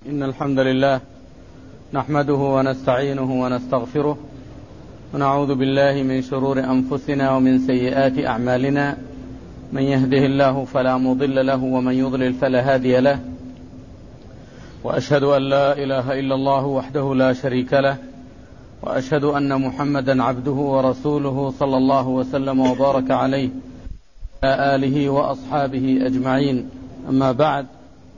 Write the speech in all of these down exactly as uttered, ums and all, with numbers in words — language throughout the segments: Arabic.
إن الحمد لله نحمده ونستعينه ونستغفره ونعوذ بالله من شرور أنفسنا ومن سيئات أعمالنا. من يهده الله فلا مضل له ومن يضلل فلا هادي له، وأشهد أن لا إله إلا الله وحده لا شريك له، وأشهد أن محمدا عبده ورسوله صلى الله وسلم وبارك عليه وعلى آله وأصحابه أجمعين. أما بعد،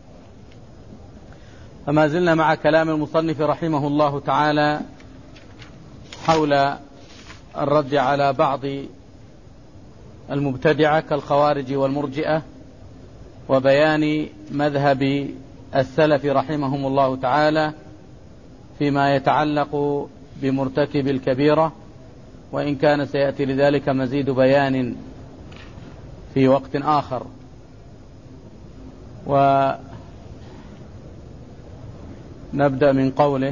فما زلنا مع كلام المصنف رحمه الله تعالى حول الرد على بعض المبتدعة كالخوارج والمرجئة، وبيان مذهب السلف رحمهم الله تعالى فيما يتعلق بمرتكب الكبيرة، وإن كان سيأتي لذلك مزيد بيان في وقت آخر. ونبدأ من قوله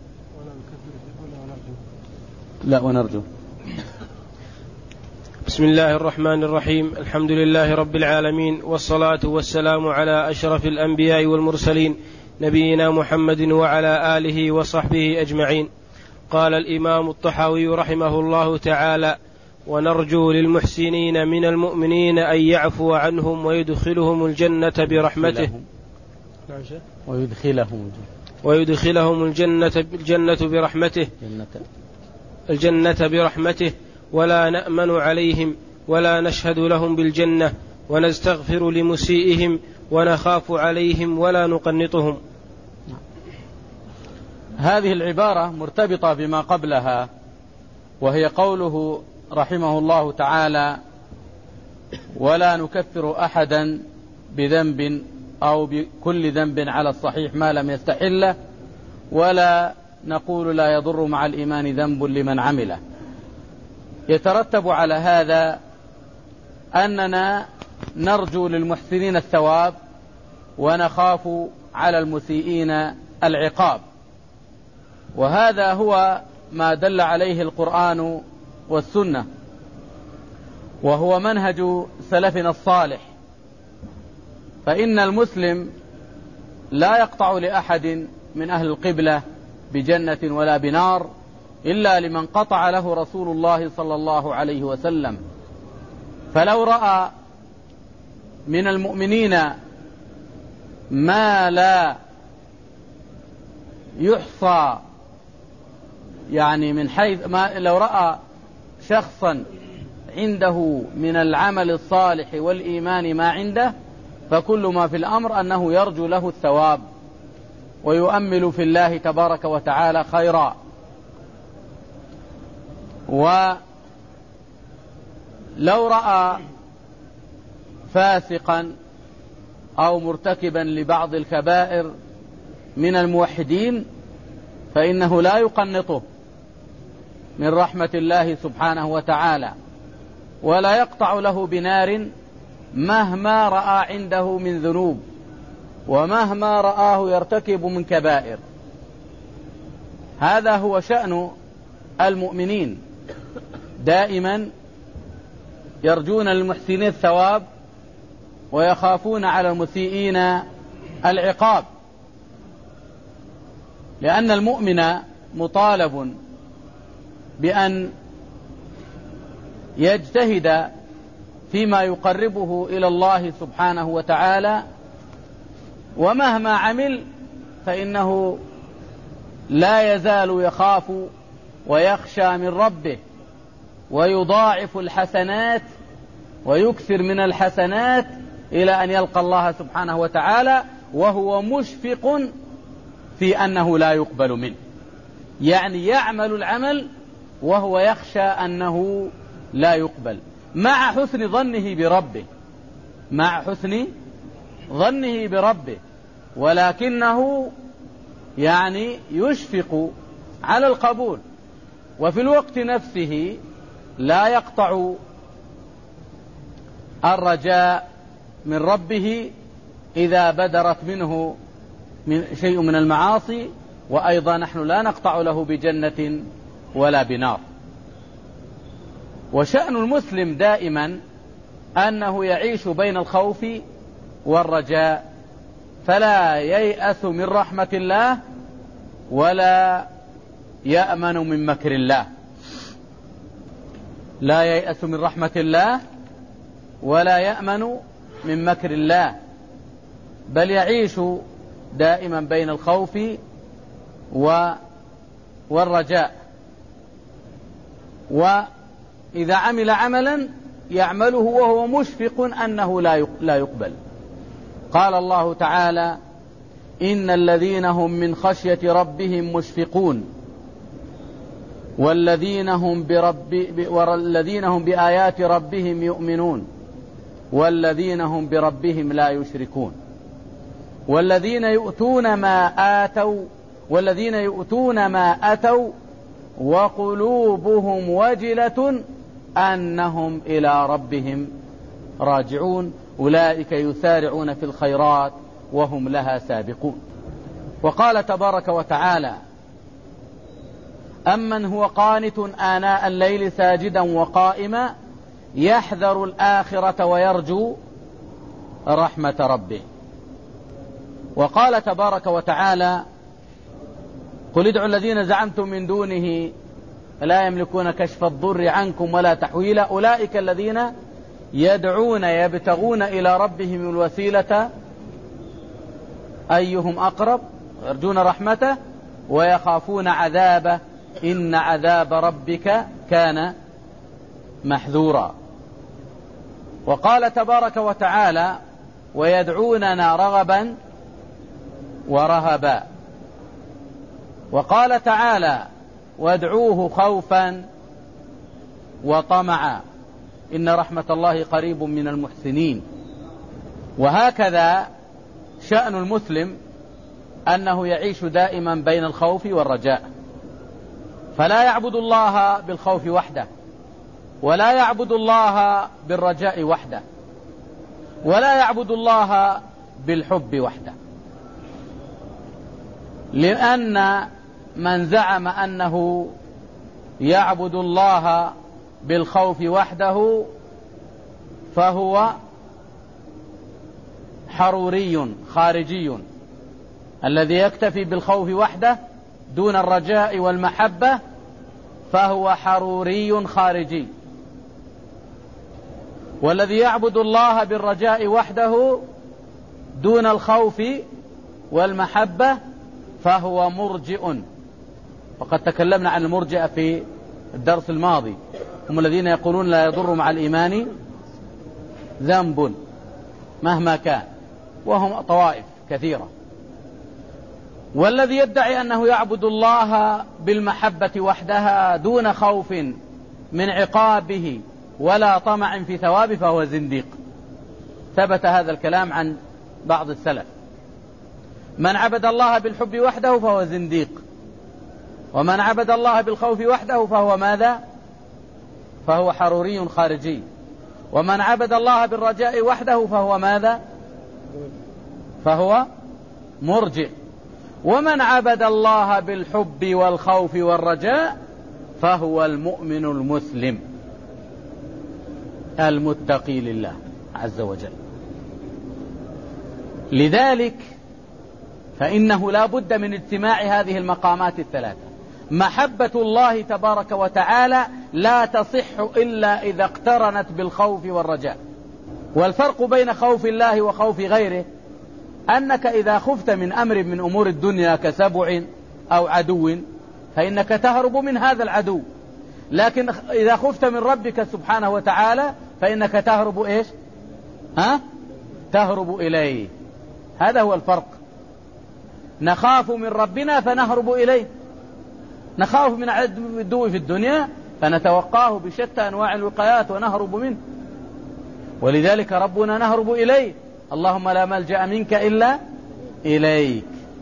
لا ونرجو. بسم الله الرحمن الرحيم. الحمد لله رب العالمين، والصلاة والسلام على أشرف الأنبياء والمرسلين نبينا محمد وعلى آله وصحبه أجمعين. قال الإمام الطحاوي رحمه الله تعالى: ونرجو للمحسنين من المؤمنين أن يعفو عنهم ويدخلهم الجنة برحمته ويدخلهم ويدخلهم الجنة الجنة برحمته الجنة برحمته ولا نأمن عليهم ولا نشهد لهم بالجنة ونستغفر لمسيئهم ونخاف عليهم ولا نقنطهم. هذه العبارة مرتبطة بما قبلها، وهي قوله رحمه الله تعالى: ولا نكفر أحدا بذنب أو بكل ذنب على الصحيح ما لم يستحله، ولا نقول لا يضر مع الإيمان ذنب لمن عمله. يترتب على هذا أننا نرجو للمحسنين الثواب ونخاف على المسيئين العقاب، وهذا هو ما دل عليه القرآن والسنة، وهو منهج سلفنا الصالح. فإن المسلم لا يقطع لأحد من أهل القبلة بجنة ولا بنار إلا لمن قطع له رسول الله صلى الله عليه وسلم. فلو رأى من المؤمنين ما لا يحصى، يعني من حيث ما لو رأى شخصا عنده من العمل الصالح والإيمان ما عنده، فكل ما في الأمر أنه يرجو له الثواب ويؤمل في الله تبارك وتعالى خيرا. ولو رأى فاسقا أو مرتكبا لبعض الكبائر من الموحدين فإنه لا يقنطه من رحمة الله سبحانه وتعالى، ولا يقطع له بنار مهما رأى عنده من ذنوب ومهما رآه يرتكب من كبائر. هذا هو شأن المؤمنين، دائما يرجون للمحسنين الثواب ويخافون على المسيئين العقاب، لأن المؤمن مطالب بأن يجتهد فيما يقربه إلى الله سبحانه وتعالى، ومهما عمل فإنه لا يزال يخاف ويخشى من ربه، ويضاعف الحسنات ويكثر من الحسنات إلى أن يلقى الله سبحانه وتعالى وهو مشفق في أنه لا يقبل منه. يعني يعمل العمل وهو يخشى أنه لا يقبل، مع حسن ظنه بربه مع حسن ظنه بربه ولكنه يعني يشفق على القبول، وفي الوقت نفسه لا يقطع الرجاء من ربه إذا بدرت منه من شيء من المعاصي، وأيضا نحن لا نقطع له بجنة ولا بنار. وشأن المسلم دائما أنه يعيش بين الخوف والرجاء فلا ييأس من رحمة الله ولا يأمن من مكر الله. لا ييأس من رحمة الله ولا يأمن من مكر الله، بل يعيش دائما بين الخوف والرجاء. وإذا عمل عملا يعمله وهو مشفق أنه لا يقبل. قال الله تعالى: إن الذين هم من خشية ربهم مشفقون والذين هم, برب والذين هم بآيات ربهم يؤمنون والذين هم بربهم لا يشركون والذين يؤتون ما آتوا والذين يؤتون ما أتوا وقلوبهم وجلة أنهم إلى ربهم راجعون أولئك يسارعون في الخيرات وهم لها سابقون. وقال تبارك وتعالى: أمن هو قانت آناء الليل ساجدا وقائما يحذر الآخرة ويرجو رحمة ربه. وقال تبارك وتعالى: قل ادعوا الذين زعمتم من دونه لا يملكون كشف الضر عنكم ولا تحويلا أولئك الذين يدعون يبتغون إلى ربهم الوسيلة أيهم أقرب يرجون رحمته ويخافون عذابه إن عذاب ربك كان محذورا. وقال تبارك وتعالى: ويدعوننا رغبا ورهبا. وقال تعالى: وادعوه خوفا وطمعا إن رحمة الله قريب من المحسنين. وهكذا شأن المسلم أنه يعيش دائما بين الخوف والرجاء، فلا يعبد الله بالخوف وحده ولا يعبد الله بالرجاء وحده ولا يعبد الله بالحب وحده، لأن من زعم أنه يعبد الله بالخوف وحده فهو حروري خارجي، الذي يكتفي بالخوف وحده دون الرجاء والمحبة فهو حروري خارجي، والذي يعبد الله بالرجاء وحده دون الخوف والمحبة فهو مرجئ. وقد تكلمنا عن المرجئة في الدرس الماضي، هم الذين يقولون لا يضر مع الإيمان ذنب مهما كان، وهم طوائف كثيرة. والذي يدعي أنه يعبد الله بالمحبة وحدها دون خوف من عقابه ولا طمع في ثوابه فهو زنديق. ثبت هذا الكلام عن بعض السلف: من عبد الله بالحب وحده فهو زنديق، ومن عبد الله بالخوف وحده فهو ماذا؟ فهو حروري خارجي، ومن عبد الله بالرجاء وحده فهو ماذا؟ فهو مرجئ، ومن عبد الله بالحب والخوف والرجاء فهو المؤمن المسلم المتقي لله عز وجل. لذلك فإنه لا بد من اجتماع هذه المقامات الثلاثة. محبة الله تبارك وتعالى لا تصح إلا إذا اقترنت بالخوف والرجاء. والفرق بين خوف الله وخوف غيره أنك إذا خفت من أمر من أمور الدنيا كسبع أو عدو فإنك تهرب من هذا العدو، لكن إذا خفت من ربك سبحانه وتعالى فإنك تهرب إيش؟ ها؟ تهرب إليه. هذا هو الفرق. نخاف من ربنا فنهرب إليه، نخاف من عدو في الدنيا فنتوقاه بشتى أنواع الوقايات ونهرب منه، ولذلك ربنا نهرب إليه. اللهم لا ملجأ منك إلا إليك.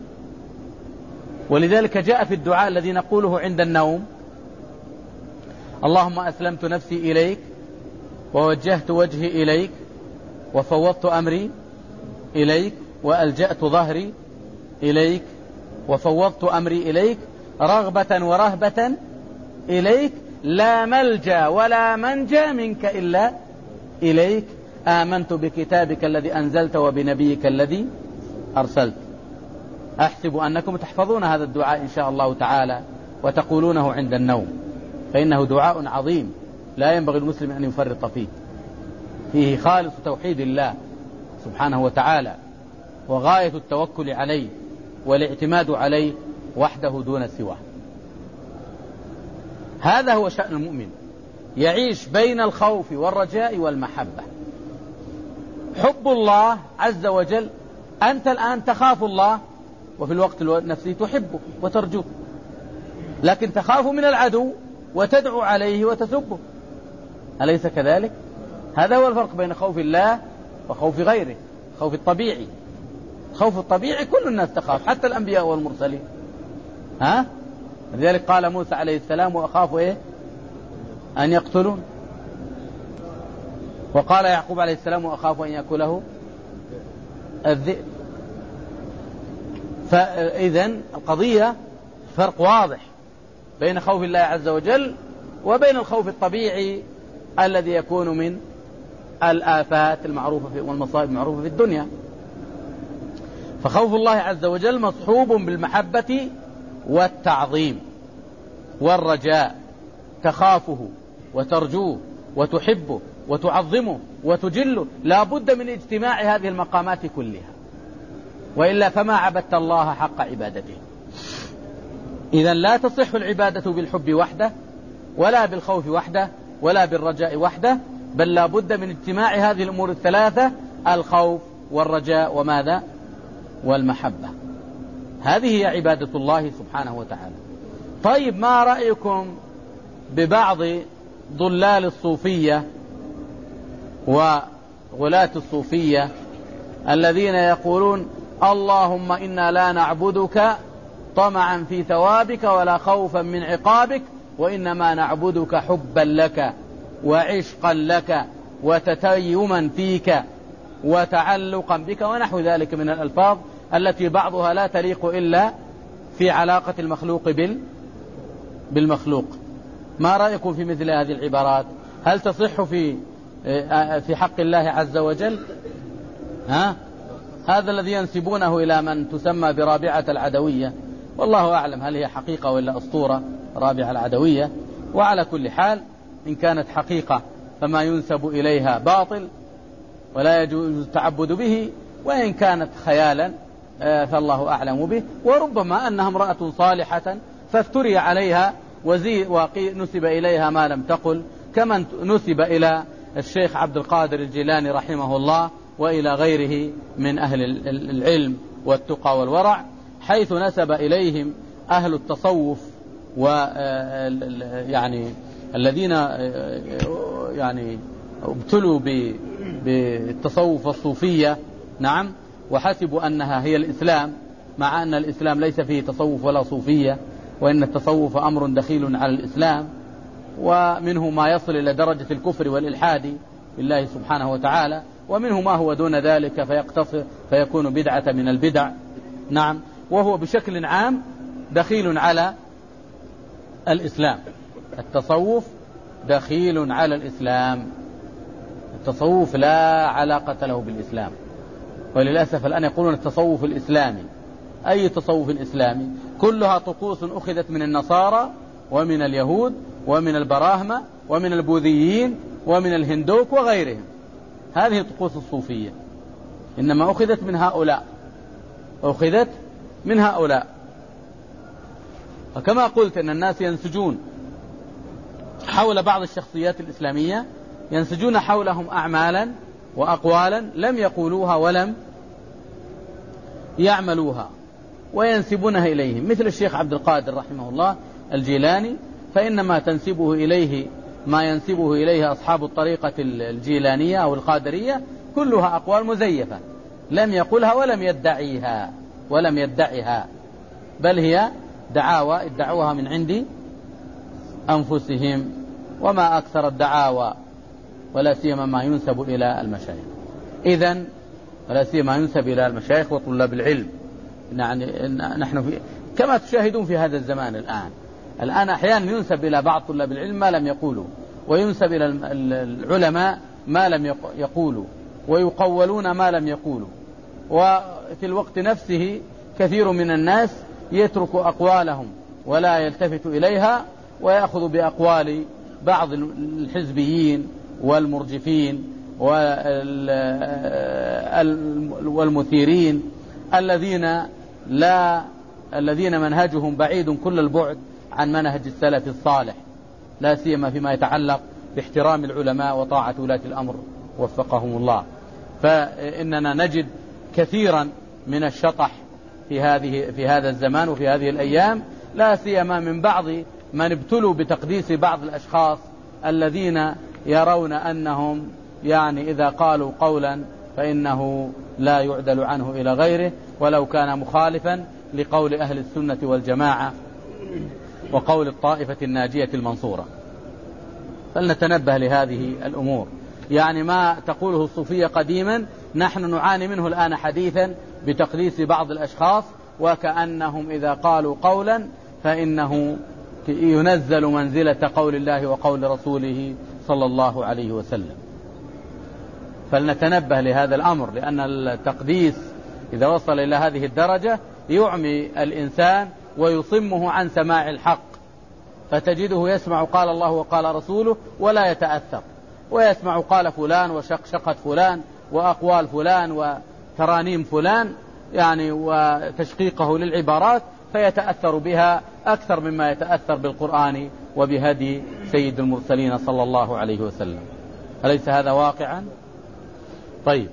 ولذلك جاء في الدعاء الذي نقوله عند النوم: اللهم أسلمت نفسي إليك ووجهت وجهي إليك وفوضت أمري إليك وألجأت ظهري إليك وفوضت أمري إليك رغبة ورهبة إليك لا ملجأ ولا منجى منك إلا إليك. آمنت بكتابك الذي أنزلت وبنبيك الذي أرسلت. أحسب أنكم تحفظون هذا الدعاء إن شاء الله تعالى وتقولونه عند النوم، فإنه دعاء عظيم لا ينبغي المسلم أن يفرط فيه، فيه خالص توحيد الله سبحانه وتعالى وغاية التوكل عليه والاعتماد عليه وحده دون سواه. هذا هو شأن المؤمن، يعيش بين الخوف والرجاء والمحبة. حب الله عز وجل، أنت الآن تخاف الله وفي الوقت نفسه تحبه وترجوه، لكن تخاف من العدو وتدعو عليه وتسبه، أليس كذلك؟ هذا هو الفرق بين خوف الله وخوف غيره. خوف الطبيعي، خوف الطبيعي كل الناس تخاف حتى الأنبياء والمرسلين، ها؟ لذلك قال موسى عليه السلام وأخاف إيه؟ أن يقتلون. وقال يعقوب عليه السلام وأخاف أن يأكله الذئب. فإذن القضية فرق واضح بين خوف الله عز وجل وبين الخوف الطبيعي الذي يكون من الآفات المعروفة والمصائب المعروفة في الدنيا. فخوف الله عز وجل مصحوب بالمحبة والتعظيم والرجاء، تخافه وترجوه وتحبه وتعظمه وتجله، لا بد من اجتماع هذه المقامات كلها، وإلا فما عبدت الله حق عبادته. إذن لا تصح العبادة بالحب وحده ولا بالخوف وحده ولا بالرجاء وحده، بل لا بد من اجتماع هذه الأمور الثلاثة، الخوف والرجاء وماذا؟ والمحبة. هذه هي عبادة الله سبحانه وتعالى. طيب، ما رأيكم ببعض ضلال الصوفية وغلاة الصوفية الذين يقولون اللهم إنا لا نعبدك طمعا في ثوابك ولا خوفا من عقابك، وإنما نعبدك حبا لك وعشقا لك وتتيما فيك وتعلقا بك، ونحو ذلك من الألفاظ التي بعضها لا تليق إلا في علاقة المخلوق بال بالمخلوق. ما رأيكم في مثل هذه العبارات؟ هل تصح في في حق الله عز وجل؟ ها؟ هذا الذي ينسبونه إلى من تسمى برابعة العدوية، والله أعلم هل هي حقيقة ولا أسطورة رابعة العدوية. وعلى كل حال إن كانت حقيقة فما ينسب إليها باطل ولا يجوز التعبد به، وإن كانت خيالا فالله أعلم به. وربما أنها امرأة صالحة فافتري عليها ونسب إليها ما لم تقل، كما نسب إلى الشيخ عبد القادر الجيلاني رحمه الله وإلى غيره من أهل العلم والتقى والورع، حيث نسب إليهم أهل التصوف ويعني الذين يعني ابتلوا بالتصوف الصوفية، نعم، وحسبوا أنها هي الإسلام، مع أن الإسلام ليس فيه تصوف ولا صوفية، وإن التصوف أمر دخيل على الإسلام، ومنه ما يصل إلى درجة الكفر والإلحاد بالله سبحانه وتعالى، ومنه ما هو دون ذلك فيقتصر فيكون بدعة من البدع، نعم، وهو بشكل عام دخيل على الإسلام. التصوف دخيل على الإسلام، التصوف لا علاقة له بالإسلام. وللأسف الآن يقولون التصوف الإسلامي. أي تصوف إسلامي؟ كلها طقوس أخذت من النصارى ومن اليهود ومن البراهمة ومن البوذيين ومن الهندوك وغيرهم. هذه طقوس الصوفية إنما أخذت من هؤلاء، أخذت من هؤلاء. وكما قلت أن الناس ينسجون حول بعض الشخصيات الإسلامية، ينسجون حولهم أعمالا وأقوالا لم يقولوها ولم يعملوها وينسبونها إليهم، مثل الشيخ عبد القادر رحمه الله الجيلاني، فإنما تنسبه إليه ما ينسبه إليه أصحاب الطريقة الجيلانية أو القادرية، كلها أقوال مزيفة لم يقلها ولم يدعيها ولم يدعيها بل هي دعاوى ادعوها من عند أنفسهم. وما أكثر الدعاوى ولا سيما ما ينسب إلى المشايخ. إذن ولا سيما ينسب إلى المشايخ وطلاب العلم. يعني نحن في كما تشاهدون في هذا الزمان الآن الآن أحيانا ينسب إلى بعض طلاب العلم ما لم يقولوا، وينسب إلى العلماء ما لم يقولوا، ويقولون ما لم يقولوا، في الوقت نفسه كثير من الناس يترك أقوالهم ولا يلتفت إليها ويأخذ بأقوال بعض الحزبيين والمرجفين والمثيرين الذين لا الذين منهجهم بعيد كل البعد عن منهج السلف الصالح، لا سيما فيما يتعلق باحترام العلماء وطاعة ولاة الأمر وفقهم الله. فإننا نجد كثيرا من الشطح في هذه في هذا الزمان وفي هذه الأيام، لا سيما من بعض من ابتلوا بتقديس بعض الأشخاص الذين يرون أنهم يعني إذا قالوا قولا فإنه لا يعدل عنه إلى غيره ولو كان مخالفا لقول أهل السنة والجماعة وقول الطائفة الناجية المنصورة. فلنتنبه لهذه الأمور. يعني ما تقوله الصوفية قديما نحن نعاني منه الآن حديثا بتقديس بعض الأشخاص، وكأنهم إذا قالوا قولا فإنه ينزل منزلة قول الله وقول رسوله صلى الله عليه وسلم. فلنتنبه لهذا الأمر، لأن التقديس إذا وصل إلى هذه الدرجة يعمي الإنسان ويصمه عن سماع الحق، فتجده يسمع قال الله وقال رسوله ولا يتأثر، ويسمع قال فلان وشقشقة فلان وأقوال فلان وترانيم فلان يعني وتشقيقه للعبارات، فيتأثر بها أكثر مما يتأثر بالقرآن وبهدي سيد المرسلين صلى الله عليه وسلم. أليس هذا واقعا؟ طيب،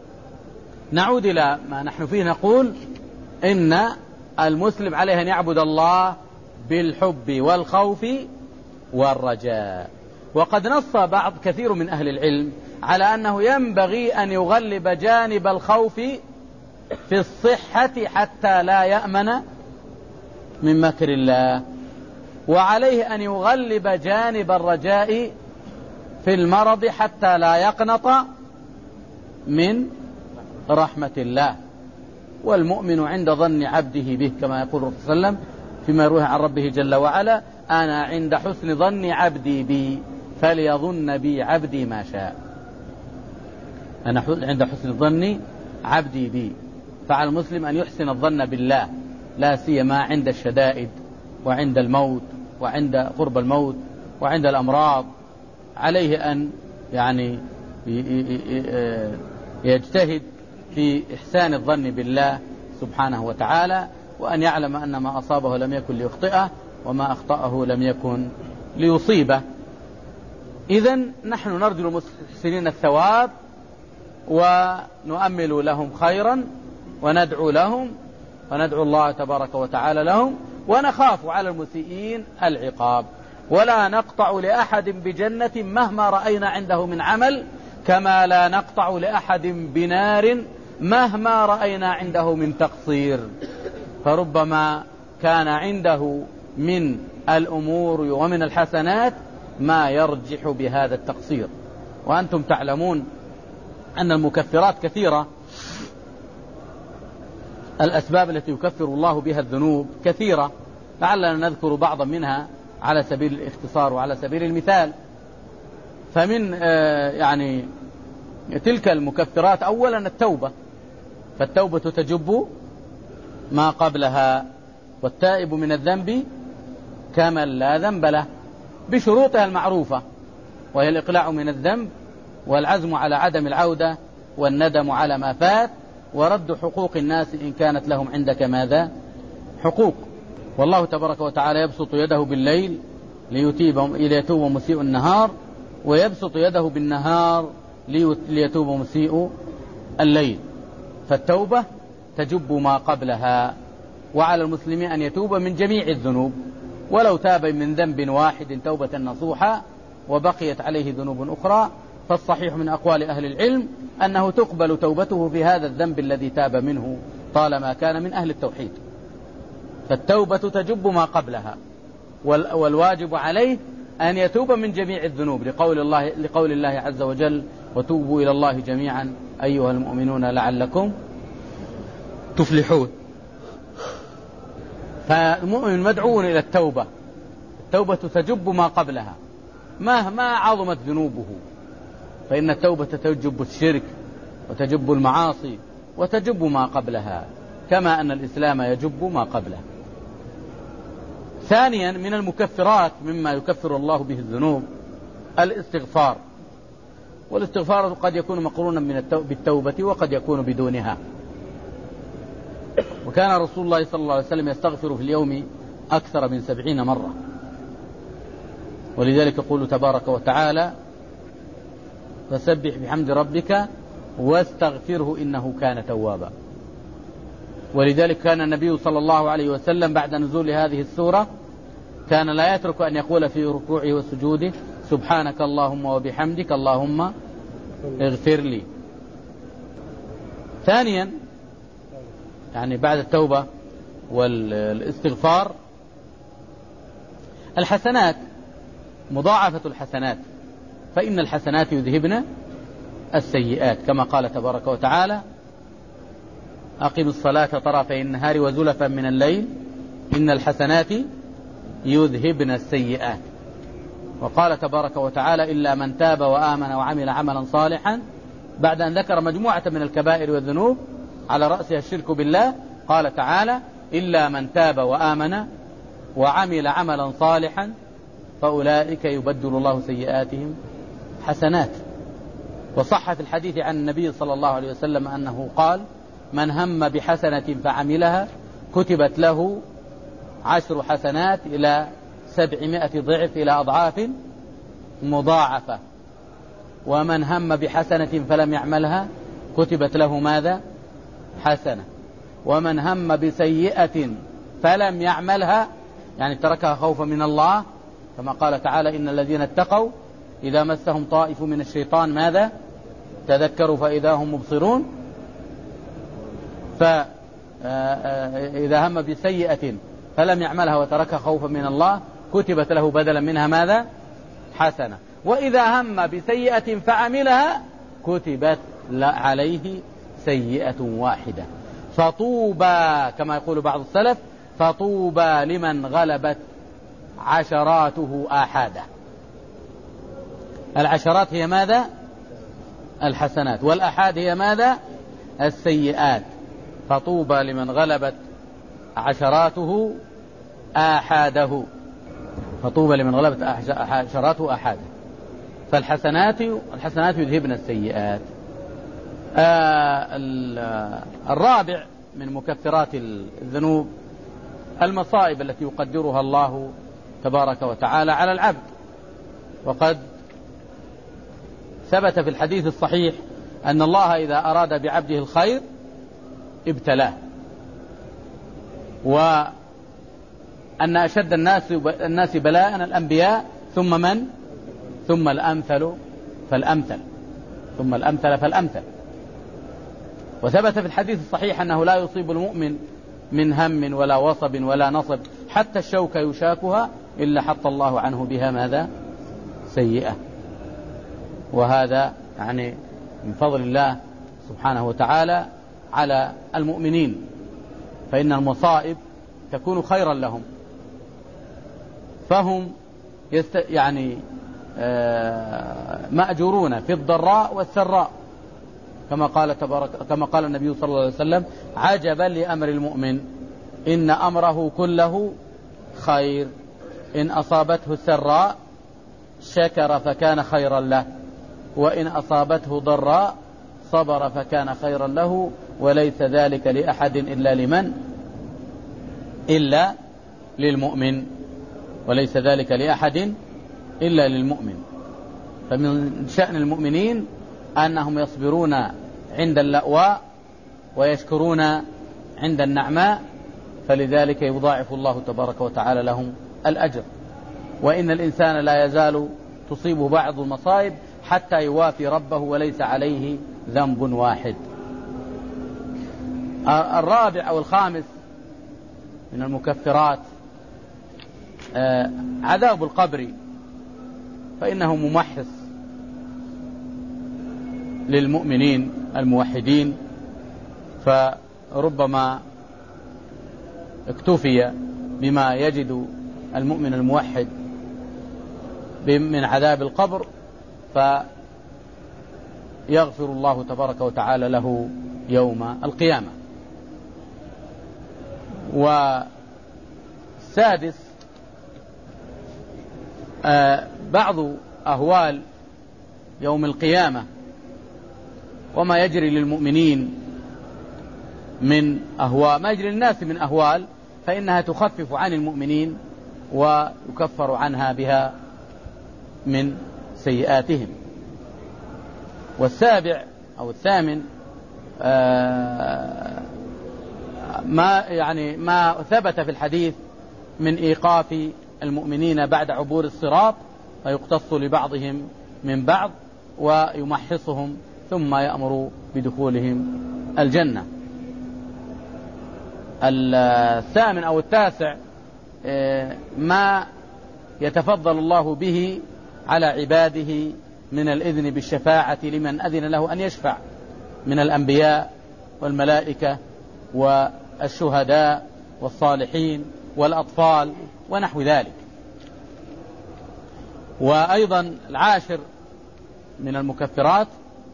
نعود إلى ما نحن فيه. نقول إن المسلم عليه أن يعبد الله بالحب والخوف والرجاء. وقد نص بعض كثير من أهل العلم على أنه ينبغي أن يغلب جانب الخوف في الصحة حتى لا يأمن من مكر الله، وعليه أن يغلب جانب الرجاء في المرض حتى لا يقنط من رحمة الله. والمؤمن عند ظن عبده به، كما يقول الرسول صلى الله عليه وسلم فيما يرويه عن ربه جل وعلا: أنا عند حسن ظن عبدي بي فليظن بي عبدي ما شاء. أنا عند حسن ظن عبدي بي. فعلى المسلم أن يحسن الظن بالله، لا سيما عند الشدائد وعند الموت وعند قرب الموت وعند الأمراض. عليه أن يعني يجتهد في إحسان الظن بالله سبحانه وتعالى، وأن يعلم أن ما أصابه لم يكن ليخطئه وما أخطأه لم يكن ليصيبه. إذن نحن نرجو المحسنين الثواب ونؤمل لهم خيرا وندعو لهم وندعو الله تبارك وتعالى لهم، ونخاف على المسيئين العقاب. ولا نقطع لأحد بجنة مهما رأينا عنده من عمل، كما لا نقطع لأحد بنار مهما رأينا عنده من تقصير. فربما كان عنده من الأمور ومن الحسنات ما يرجح بهذا التقصير. وأنتم تعلمون أن المكفرات كثيرة، الأسباب التي يكفر الله بها الذنوب كثيرة، لعلنا نذكر بعضا منها على سبيل الاختصار وعلى سبيل المثال. فمن يعني تلك المكفرات أولا التوبة، فالتوبة تجب ما قبلها، والتائب من الذنب كمن لا ذنب له، بشروطها المعروفة، وهي الإقلاع من الذنب والعزم على عدم العودة والندم على ما فات ورد حقوق الناس إن كانت لهم عندك ماذا حقوق. والله تبارك وتعالى يبسط يده بالليل ليتوب مسيء النهار، ويبسط يده بالنهار ليتوب مسيء الليل. فالتوبة تجب ما قبلها، وعلى المسلم أن يتوب من جميع الذنوب، ولو تاب من ذنب واحد توبة نصوحا وبقيت عليه ذنوب أخرى، فالصحيح من أقوال أهل العلم أنه تقبل توبته في هذا الذنب الذي تاب منه طالما كان من أهل التوحيد. فالتوبة تجب ما قبلها، والواجب عليه أن يتوب من جميع الذنوب، لقول الله, لقول الله عز وجل: وتوبوا إلى الله جميعا أيها المؤمنون لعلكم تفلحون. فالمؤمن مدعو إلى التوبة، التوبة تجب ما قبلها مهما عظمت ذنوبه، فإن التوبة تجب الشرك وتجب المعاصي وتجب ما قبلها كما أن الإسلام يجب ما قبله. ثانيا من المكفرات مما يكفر الله به الذنوب الاستغفار، والاستغفار قد يكون مقرونا بالتوبة وقد يكون بدونها. وكان رسول الله صلى الله عليه وسلم يستغفر في اليوم أكثر من سبعين مرة، ولذلك يقول تبارك وتعالى فسبح بحمد ربك واستغفره إنه كان توابا. ولذلك كان النبي صلى الله عليه وسلم بعد نزول هذه السورة كان لا يترك أن يقول في ركوعه وسجوده سبحانك اللهم وبحمدك اللهم اغفر لي. ثانيا يعني بعد التوبة والاستغفار الحسنات، مضاعفة الحسنات، فإن الحسنات يذهبن السيئات كما قال تبارك وتعالى أقم الصلاة طرفي النهار وزلفا من الليل إن الحسنات يذهبن السيئات. وقال تبارك وتعالى إلا من تاب وآمن وعمل عملا صالحا، بعد أن ذكر مجموعة من الكبائر والذنوب على رأسها الشرك بالله قال تعالى إلا من تاب وآمن وعمل عملا صالحا فأولئك يبدل الله سيئاتهم حسنات. وصح في الحديث عن النبي صلى الله عليه وسلم أنه قال من هم بحسنة فعملها كتبت له عشر حسنات إلى سبعمائة ضعف إلى أضعاف مضاعفة، ومن هم بحسنة فلم يعملها كتبت له ماذا؟ حسنة. ومن هم بسيئة فلم يعملها يعني تركها خوفا من الله، كما قال تعالى إن الذين اتقوا إذا مسهم طائف من الشيطان ماذا؟ تذكروا فإذا هم مبصرون. فإذا هم بسيئة فلم يعملها وتركها خوفا من الله كتبت له بدلا منها ماذا؟ حسنة. وإذا هم بسيئة فعملها كتبت عليه سيئة واحدة. فطوبى كما يقول بعض السلف فطوبى لمن غلبت عشراته آحاده. العشرات هي ماذا؟ الحسنات، والآحاد هي ماذا؟ السيئات. فطوبى لمن غلبت عشراته آحاده، فطوبى لمن غلبت عشراته آحاده. فالحسنات الحسنات يذهبن السيئات. آه الرابع من مكفرات الذنوب المصائب التي يقدرها الله تبارك وتعالى على العبد. وقد ثبت في الحديث الصحيح أن الله إذا أراد بعبده الخير ابتلاه، وأن أشد الناس الناس بلاء الأنبياء ثم من؟ ثم الأمثل فالأمثل ثم الأمثل فالأمثل. وثبت في الحديث الصحيح أنه لا يصيب المؤمن من هم ولا وصب ولا نصب حتى الشوكة يشاكها إلا حط الله عنه بها ماذا؟ سيئة. وهذا يعني من فضل الله سبحانه وتعالى على المؤمنين، فإن المصائب تكون خيرا لهم، فهم يست يعني مأجورون في الضراء والسراء، كما قال تبارك كما قال النبي صلى الله عليه وسلم عجبا لأمر المؤمن إن أمره كله خير إن أصابته السراء شكر فكان خيرا له وإن أصابته ضراء صبر فكان خيرا له وليس ذلك لأحد إلا لمن؟ إلا للمؤمن، وليس ذلك لأحد إلا للمؤمن. فمن شأن المؤمنين أنهم يصبرون عند اللأواء ويشكرون عند النعماء، فلذلك يضاعف الله تبارك وتعالى لهم الأجر. وإن الإنسان لا يزال تصيبه بعض المصائب حتى يوافي ربه وليس عليه ذنب واحد. الرابع أو الخامس من المكفرات عذاب القبر، فإنه ممحص للمؤمنين الموحدين، فربما اكتفي بما يجد المؤمن الموحد من عذاب القبر فيغفر الله تبارك وتعالى له يوم القيامة. والسادس آه بعض أهوال يوم القيامة وما يجري للمؤمنين من أهوال، ما يجري للناس من أهوال، فإنها تخفف عن المؤمنين ويكفر عنها بها من سيئاتهم. والسابع أو الثامن آه ما يعني ما ثبت في الحديث من إيقاف المؤمنين بعد عبور الصراط، فيقتص لبعضهم من بعض ويمحصهم ثم يأمر بدخولهم الجنة. الثامن أو التاسع ما يتفضل الله به على عباده من الإذن بالشفاعة لمن أذن له أن يشفع من الأنبياء والملائكة والشهداء والصالحين والأطفال ونحو ذلك. وأيضا العاشر من المكفرات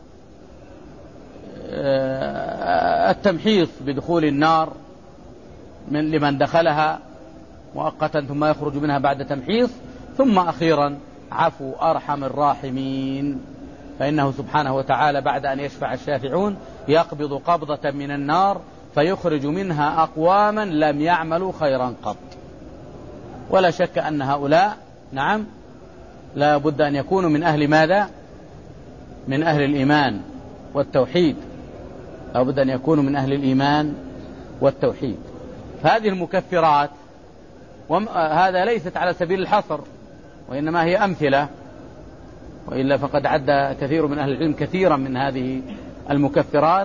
التمحيص بدخول النار من لمن دخلها مؤقتا ثم يخرج منها بعد تمحيص. ثم أخيرا عفو أرحم الراحمين، فإنه سبحانه وتعالى بعد أن يشفع الشافعون يقبض قبضة من النار فيخرج منها أقواما لم يعملوا خيرا قط. ولا شك أن هؤلاء نعم لا بد أن يكونوا من أهل ماذا؟ من أهل الإيمان والتوحيد، لا بد أن يكونوا من أهل الإيمان والتوحيد. فهذه المكفرات وهذا ليست على سبيل الحصر، وإنما هي أمثلة، وإلا فقد عد كثير من أهل العلم كثيرا من هذه المكفرات.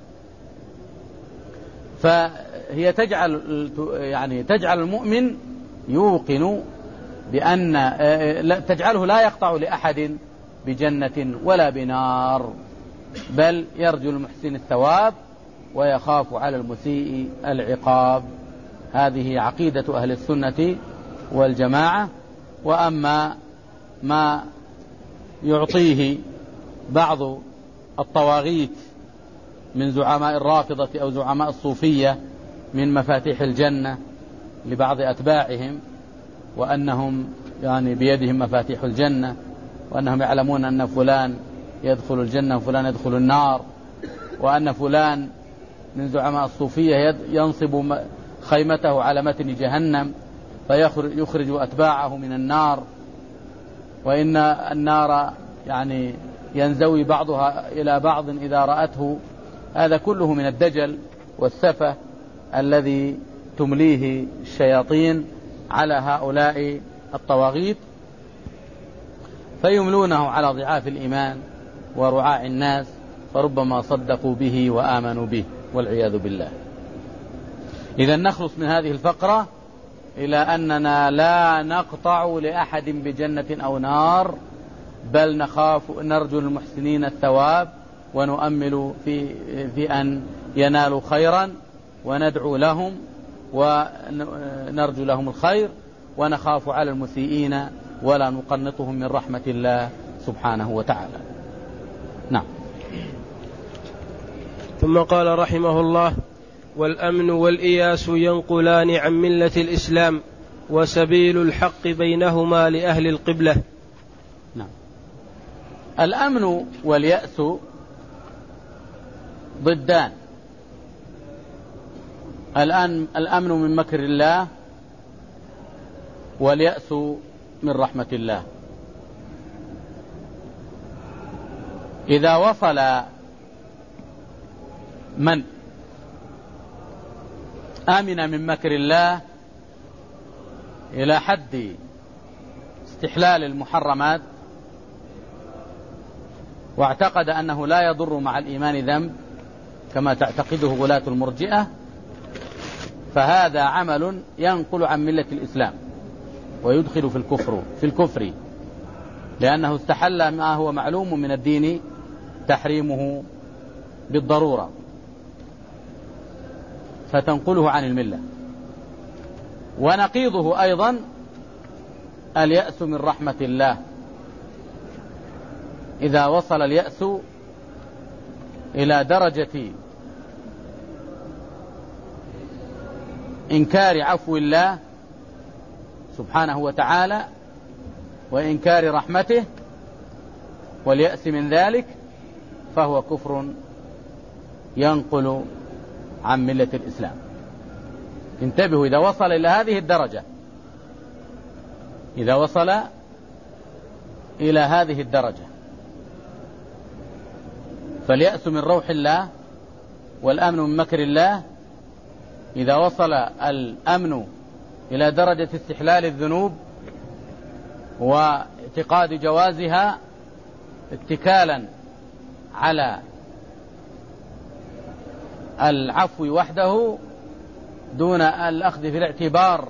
فهي تجعل يعني تجعل المؤمن يوقن بأن تجعله لا يقطع لأحد بجنة ولا بنار، بل يرجو المحسن الثواب ويخاف على المسيء العقاب. هذه عقيدة أهل السنة والجماعة. وأما ما يعطيه بعض الطواغيت من زعماء الرافضة أو زعماء الصوفية من مفاتيح الجنة لبعض أتباعهم، وأنهم يعني بيدهم مفاتيح الجنة، وأنهم يعلمون أن فلان يدخل الجنة وفلان يدخل النار، وأن فلان من زعماء الصوفية ينصب خيمته على متن جهنم فيخرج أتباعه من النار، وإن النار يعني ينزوي بعضها إلى بعض إذا رأته. هذا كله من الدجل والسفة الذي تمليه الشياطين على هؤلاء الطواغيت، فيملونه على ضعاف الإيمان ورعاع الناس، فربما صدقوا به وآمنوا به والعياذ بالله. إذا نخلص من هذه الفقرة إلى أننا لا نقطع لأحد بجنة أو نار، بل نخاف نرجو المحسنين الثواب ونؤمل في, في أن ينالوا خيرا، وندعو لهم ونرجو لهم الخير، ونخاف على المسيئين ولا نقنطهم من رحمة الله سبحانه وتعالى. نعم. ثم قال رحمه الله: والأمن والإياس ينقلان عن ملة الإسلام، وسبيل الحق بينهما لأهل القبلة. نعم. الأمن واليأس ضدان. الآن الأمن من مكر الله، واليأس من رحمة الله. إذا وصل من آمن من مكر الله إلى حد استحلال المحرمات، واعتقد أنه لا يضر مع الإيمان ذنب كما تعتقده غلاة المرجئة، فهذا عمل ينقل عن ملة الإسلام ويدخل في الكفر في الكفر لأنه استحل ما هو معلوم من الدين تحريمه بالضرورة، فتنقله عن الملة. ونقيضه أيضا اليأس من رحمة الله. إذا وصل اليأس إلى درجة إنكار عفو الله سبحانه وتعالى وإنكار رحمته واليأس من ذلك، فهو كفر ينقل عن ملة الإسلام. انتبهوا، إذا وصل إلى هذه الدرجة إذا وصل إلى هذه الدرجة فاليأس من روح الله والأمن من مكر الله، إذا وصل الأمن إلى درجة استحلال الذنوب واعتقاد جوازها اتكالا على العفو وحده دون الأخذ في الاعتبار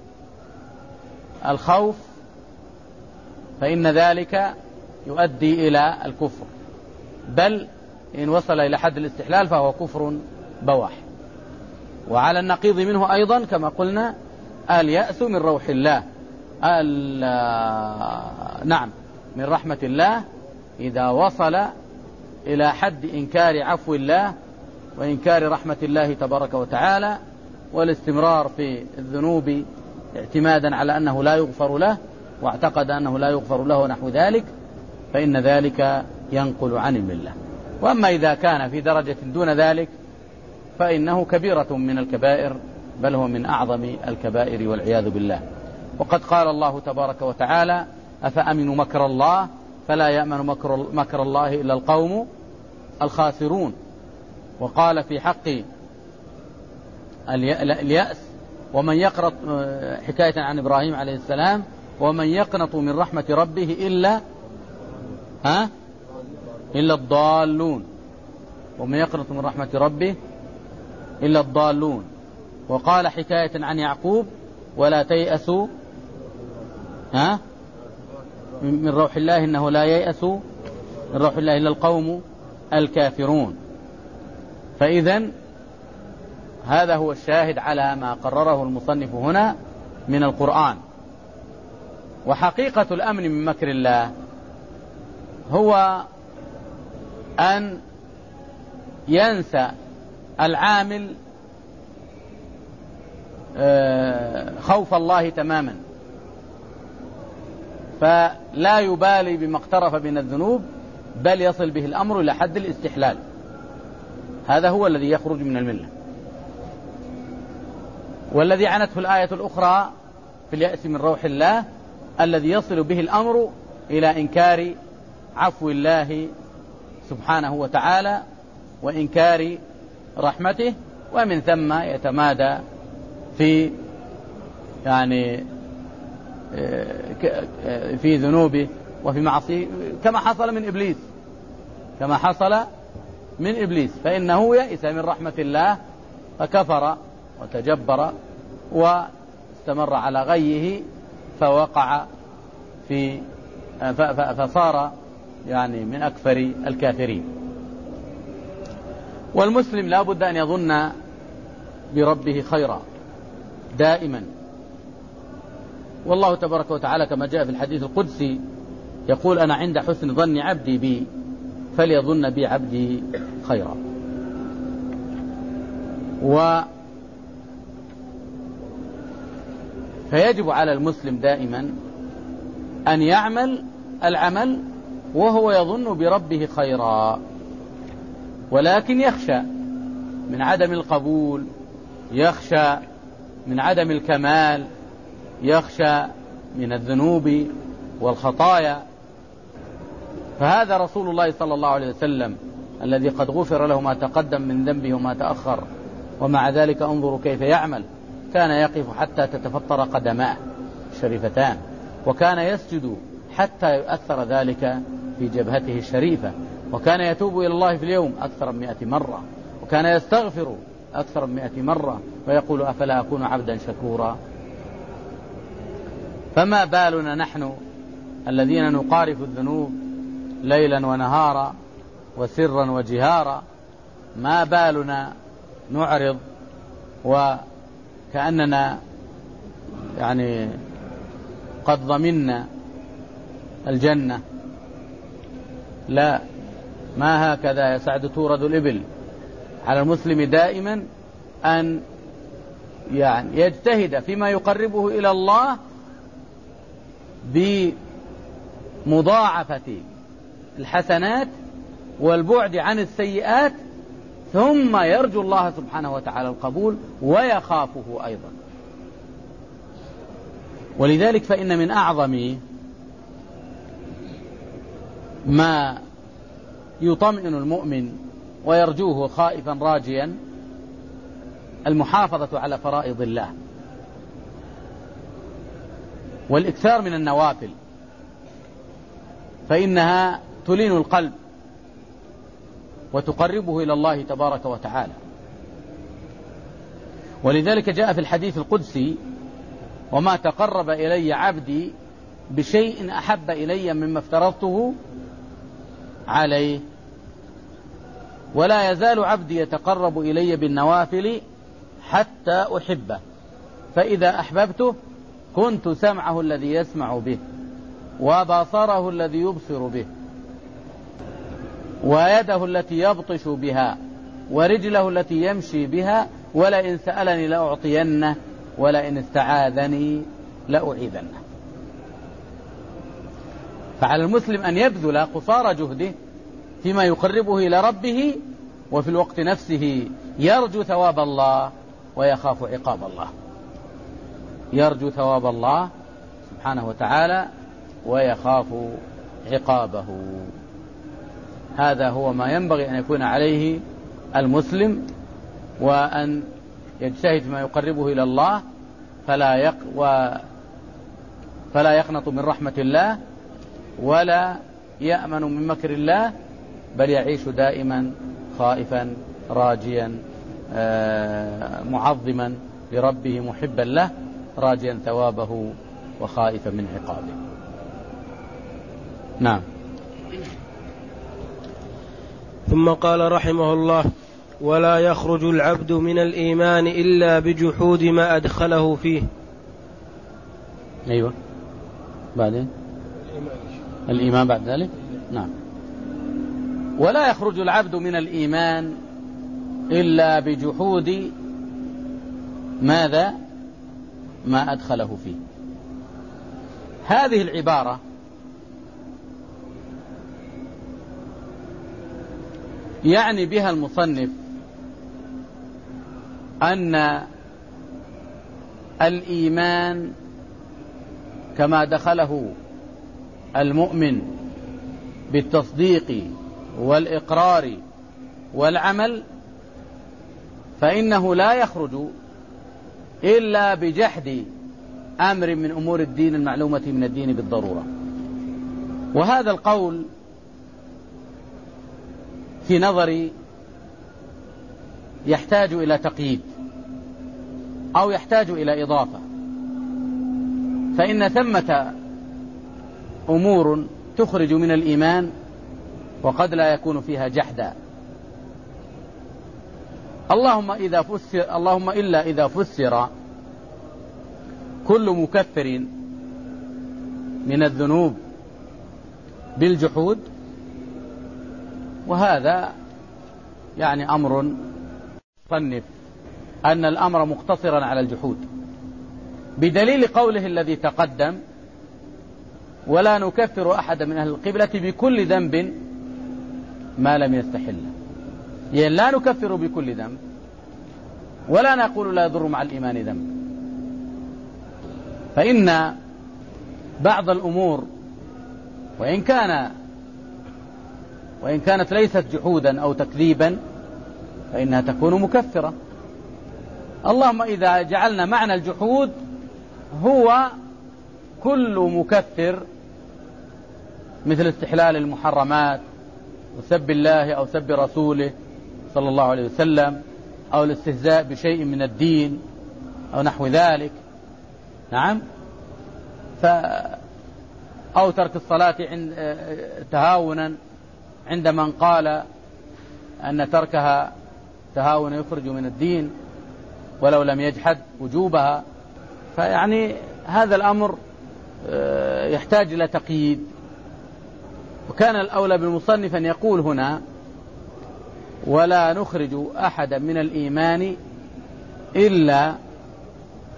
الخوف، فإن ذلك يؤدي إلى الكفر، بل إن وصل إلى حد الاستحلال فهو كفر بواح. وعلى النقيض منه أيضا كما قلنا اليأس من روح الله، نعم من رحمة الله، إذا وصل إلى حد إنكار عفو الله وإنكار رحمة الله تبارك وتعالى والاستمرار في الذنوب اعتمادا على أنه لا يغفر له واعتقد أنه لا يغفر له نحو ذلك، فإن ذلك ينقل عن الملة. وأما إذا كان في درجة دون ذلك فإنه كبيرة من الكبائر، بل هو من أعظم الكبائر والعياذ بالله. وقد قال الله تبارك وتعالى: أفأمنوا مكر الله فلا يأمن مكر, مكر الله إلا القوم الخاسرون. وقال في حق اليأس: ومن يقنط، حكاية عن إبراهيم عليه السلام: ومن يقنط من رحمة ربه إلا ها إلا الضالون، ومن يقنط من رحمة ربه إلا الضالون. وقال حكاية عن يعقوب: ولا تيأسوا ها من روح الله إنه لا ييأس من روح الله إلا القوم الكافرون. فإذن هذا هو الشاهد على ما قرره المصنف هنا من القرآن. وحقيقة الأمن من مكر الله هو أن ينسى العامل خوف الله تماما، فلا يبالي بما اقترف من الذنوب، بل يصل به الأمر إلى حد الاستحلال. هذا هو الذي يخرج من الملة، والذي عنته الآية الأخرى في اليأس من روح الله الذي يصل به الأمر إلى إنكار عفو الله سبحانه وتعالى وإنكار رحمته، ومن ثم يتمادى في يعني في ذنوبه وفي معصيه، كما حصل من إبليس كما حصل من إبليس فإنه يئس من رحمة الله فكفر وتجبر واستمر على غيه فوقع في فصار يعني من أكثر الكافرين. والمسلم لا بد أن يظن بربه خيرا دائما، والله تبارك وتعالى كما جاء في الحديث القدسي يقول: أنا عند حسن ظن عبدي بي فليظن بي عبدي خيرا. و فيجب على المسلم دائما أن يعمل العمل وهو يظن بربه خيرا، ولكن يخشى من عدم القبول، يخشى من عدم الكمال، يخشى من الذنوب والخطايا. فهذا رسول الله صلى الله عليه وسلم الذي قد غفر له ما تقدم من ذنبه وما تأخر، ومع ذلك انظروا كيف يعمل. كان يقف حتى تتفطر قدماه الشريفتان، وكان يسجد حتى يؤثر ذلك في جبهته الشريفة، وكان يتوب إلى الله في اليوم أكثر من مئة مرة، وكان يستغفر أكثر من مئة مرة، ويقول: أفلا أكون عبدا شكورا. فما بالنا نحن الذين نقارف الذنوب ليلا ونهارا وسرا وجهارا؟ ما بالنا نعرض وكأننا يعني قد ضمننا الجنة؟ لا، ما هكذا يا سعد تورد الإبل. على المسلم دائما أن يعني يجتهد فيما يقربه إلى الله بمضاعفة الحسنات والبعد عن السيئات، ثم يرجو الله سبحانه وتعالى القبول ويخافه أيضا. ولذلك فإن من أعظم ما يطمئن المؤمن ويرجوه خائفا راجيا المحافظة على فرائض الله والإكثار من النوافل، فإنها تلين القلب وتقربه إلى الله تبارك وتعالى. ولذلك جاء في الحديث القدسي: وما تقرب إلي عبدي بشيء أحب إلي مما افترضته عليه، ولا يزال عبدي يتقرب إلي بالنوافل حتى أحبه، فإذا أحببته كنت سمعه الذي يسمع به، وبصره الذي يبصر به، ويده التي يبطش بها، ورجله التي يمشي بها، ولئن سألني لأعطينه، ولئن استعاذني لأعيذنه. فعلى المسلم أن يبذل قصارى جهده فيما يقربه إلى ربه، وفي الوقت نفسه يرجو ثواب الله ويخاف عقاب الله، يرجو ثواب الله سبحانه وتعالى ويخاف عقابه. هذا هو ما ينبغي أن يكون عليه المسلم، وأن يجتهد ما يقربه إلى الله، فلا يق و فلا يقنط من رحمة الله ولا يأمن من مكر الله، بل يعيش دائما خائفا راجيا معظما لربه محبا له، راجيا ثوابه وخائفا من عقابه. نعم. ثم قال رحمه الله: ولا يخرج العبد من الإيمان إلا بجحود ما أدخله فيه. أيوة، بعدين الإيمان بعد ذلك. نعم. ولا يخرج العبد من الإيمان إلا بجحود ماذا؟ ما أدخله فيه. هذه العبارة يعني بها المصنف أن الإيمان كما دخله المؤمن بالتصديق والإقرار والعمل، فإنه لا يخرج إلا بجحد أمر من أمور الدين المعلومة من الدين بالضرورة. وهذا القول في نظري يحتاج إلى تقييد أو يحتاج إلى إضافة، فإن ثمة أمور تخرج من الإيمان وقد لا يكون فيها جحدا، اللهم إذا فسر اللهم إلا إذا فسر كل مكفر من الذنوب بالجحود، وهذا يعني أمر صنف أن الأمر مقتصرا على الجحود، بدليل قوله الذي تقدم: ولا نكفر أحد من أهل القبلة بكل ذنب ما لم يستحله. يعني لا نكفر بكل ذنب، ولا نقول لا يضر مع الإيمان ذنب، فإن بعض الأمور وإن كان وإن كانت ليست جحودا أو تكذيبا فإنها تكون مكفرة. اللهم إذا جعلنا معنى الجحود هو كل مكفر، مثل استحلال المحرمات وسب الله أو سب رسوله صلى الله عليه وسلم، أو الاستهزاء بشيء من الدين أو نحو ذلك. نعم. ف أو ترك الصلاة عند تهاونا عند من قال أن تركها تهاونا يخرج من الدين ولو لم يجحد وجوبها. فيعني هذا الأمر يحتاج إلى تقييد، وكان الأولى بالمصنف أن يقول هنا: ولا نخرج أحدا من الإيمان إلا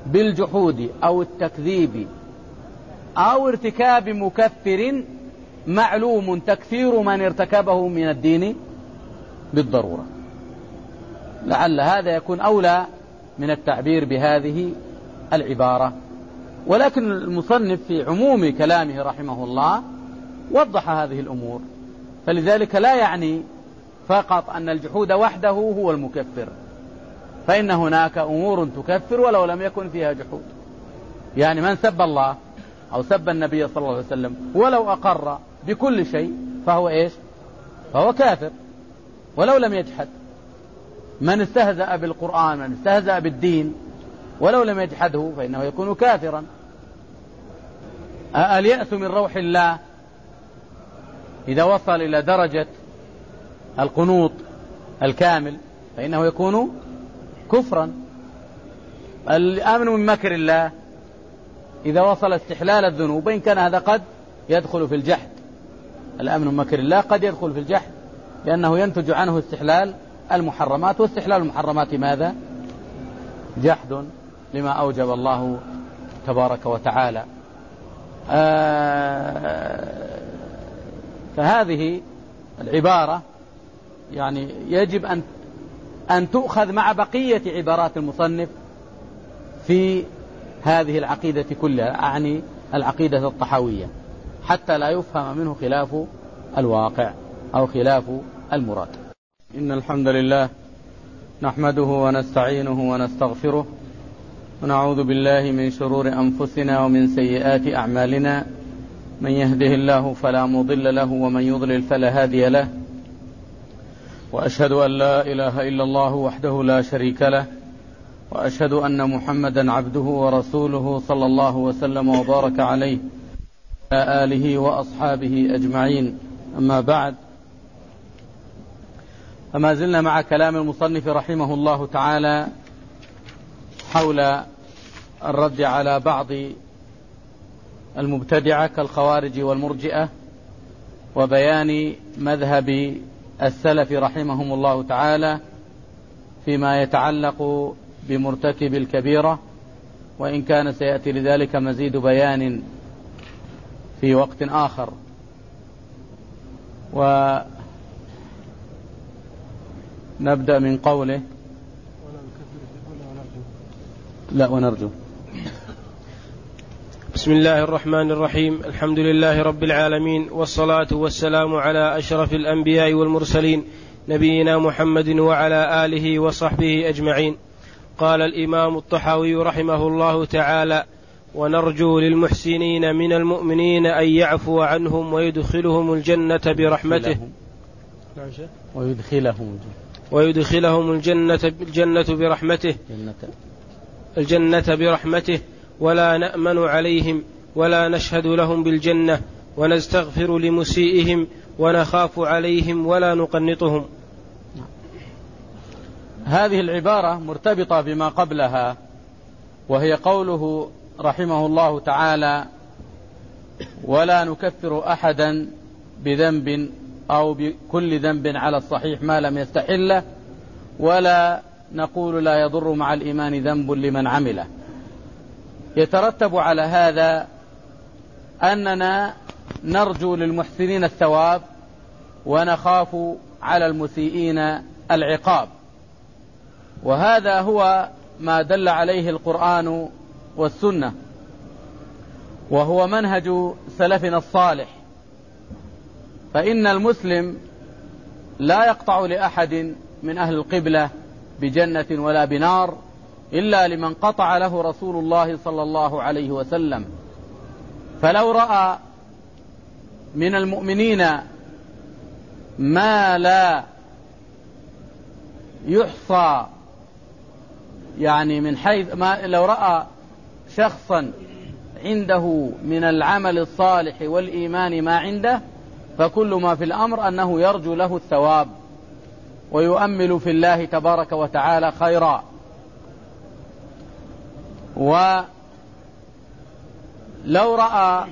بالجحود أو التكذيب أو ارتكاب مكفر معلوم تكفير من ارتكبه من الدين بالضرورة. لعل هذا يكون أولى من التعبير بهذه العبارة، ولكن المصنف في عموم كلامه رحمه الله وضح هذه الأمور، فلذلك لا يعني فقط أن الجحود وحده هو المكفر، فإن هناك أمور تكفر ولو لم يكن فيها جحود. يعني من سب الله أو سب النبي صلى الله عليه وسلم ولو أقر بكل شيء فهو إيش؟ فهو كافر ولو لم يجحد. من استهزأ بالقرآن، من استهزأ بالدين ولو لم يجحده فإنه يكون كافرا. اليأس من روح الله إذا وصل إلى درجة القنوط الكامل فإنه يكون كفرا. الأمن من مكر الله إذا وصل استحلال الذنوب، وإن كان هذا قد يدخل في الجحد، الأمن من مكر الله قد يدخل في الجحد لأنه ينتج عنه استحلال المحرمات، واستحلال المحرمات ماذا؟ جحد لما أوجب الله تبارك وتعالى. آه فهذه العبارة يعني يجب أن أن تؤخذ مع بقية عبارات المصنف في هذه العقيدة كلها، أعني العقيدة الطحاوية، حتى لا يفهم منه خلاف الواقع أو خلاف المراد. إن الحمد لله نحمده ونستعينه ونستغفره ونعوذ بالله من شرور أنفسنا ومن سيئات أعمالنا، من يهده الله فلا مضل له ومن يضلل فلا هادي له، وأشهد أن لا إله إلا الله وحده لا شريك له، وأشهد أن محمدا عبده ورسوله صلى الله وسلم وبارك عليه وعلى آله وأصحابه أجمعين. أما بعد، فما زلنا مع كلام المصنف رحمه الله تعالى حول الرد على بعض المبتدعة كالخوارج والمرجئة، وبيان مذهب السلف رحمهم الله تعالى فيما يتعلق بمرتكب الكبيرة، وإن كان سيأتي لذلك مزيد بيان في وقت آخر. ونبدأ من قوله لا ونرجو. بسم الله الرحمن الرحيم. الحمد لله رب العالمين، والصلاة والسلام على أشرف الأنبياء والمرسلين نبينا محمد وعلى آله وصحبه أجمعين. قال الإمام الطحاوي رحمه الله تعالى: ونرجو للمحسنين من المؤمنين أن يعفو عنهم ويدخلهم الجنة برحمته ويدخلهم ويدخلهم الجنة الجنة برحمته الجنة برحمته ولا نأمن عليهم ولا نشهد لهم بالجنة ونستغفر لمسيئهم ونخاف عليهم ولا نقنطهم. هذه العبارة مرتبطة بما قبلها، وهي قوله رحمه الله تعالى: ولا نكفر أحدا بذنب أو بكل ذنب على الصحيح ما لم يستحله، ولا نقول لا يضر مع الإيمان ذنب لمن عمله. يترتب على هذا أننا نرجو للمحسنين الثواب ونخاف على المسيئين العقاب، وهذا هو ما دل عليه القرآن والسنة، وهو منهج سلفنا الصالح. فإن المسلم لا يقطع لأحد من أهل القبلة بجنة ولا بنار إلا لمن قطع له رسول الله صلى الله عليه وسلم. فلو رأى من المؤمنين ما لا يحصى، يعني من حيث ما لو رأى شخصا عنده من العمل الصالح والإيمان ما عنده، فكل ما في الأمر أنه يرجو له الثواب ويؤمل في الله تبارك وتعالى خيرا. ولو رأى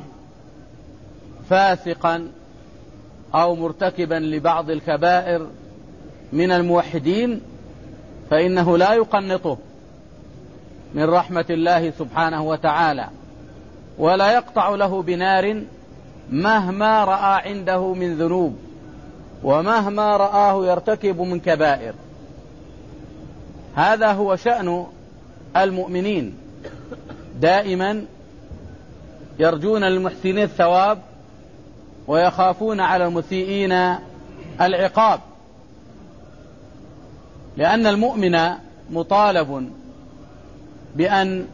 فاسقا أو مرتكبا لبعض الكبائر من الموحدين فإنه لا يقنطه، من رحمة الله سبحانه وتعالى، ولا يقطع له بنار مهما رأى عنده من ذنوب ومهما رآه يرتكب من كبائر. هذا هو شأن المؤمنين، دائما يرجون للمحسنين الثواب ويخافون على المسيئين العقاب، لأن المؤمن مطالب بأن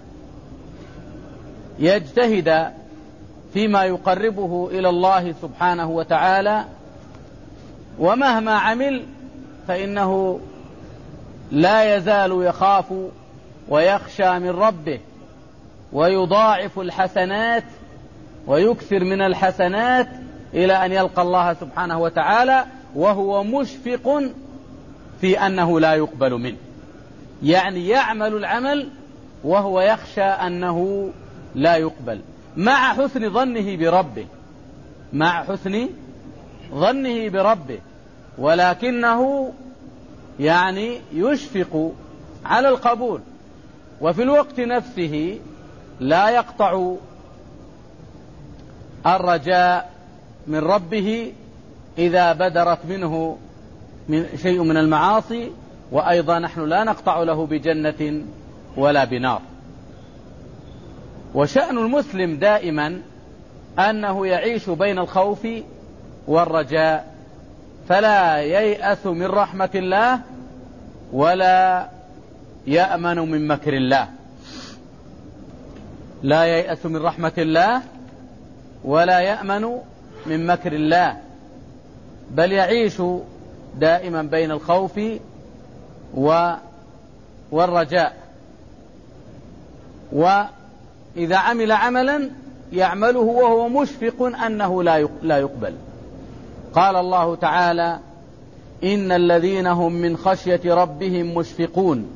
يجتهد فيما يقربه إلى الله سبحانه وتعالى، ومهما عمل فإنه لا يزال يخاف ويخشى من ربه، ويضاعف الحسنات ويكثر من الحسنات إلى أن يلقى الله سبحانه وتعالى وهو مشفق في أنه لا يقبل منه. يعني يعمل العمل وهو يخشى أنه لا يقبل، مع حسن ظنه بربه مع حسن ظنه بربه ولكنه يعني يشفق على القبول، وفي الوقت نفسه لا يقطع الرجاء من ربه إذا بدرت منه من شيء من المعاصي، وأيضا نحن لا نقطع له بجنة ولا بنار. وشأن المسلم دائما أنه يعيش بين الخوف والرجاء، فلا ييأس من رحمة الله ولا يأمن من مكر الله لا ييأس من رحمة الله ولا يأمن من مكر الله، بل يعيش دائما بين الخوف والرجاء. وإذا عمل عملا يعمله وهو مشفق أنه لا يقبل. قال الله تعالى: إن الذين هم من خشية ربهم مشفقون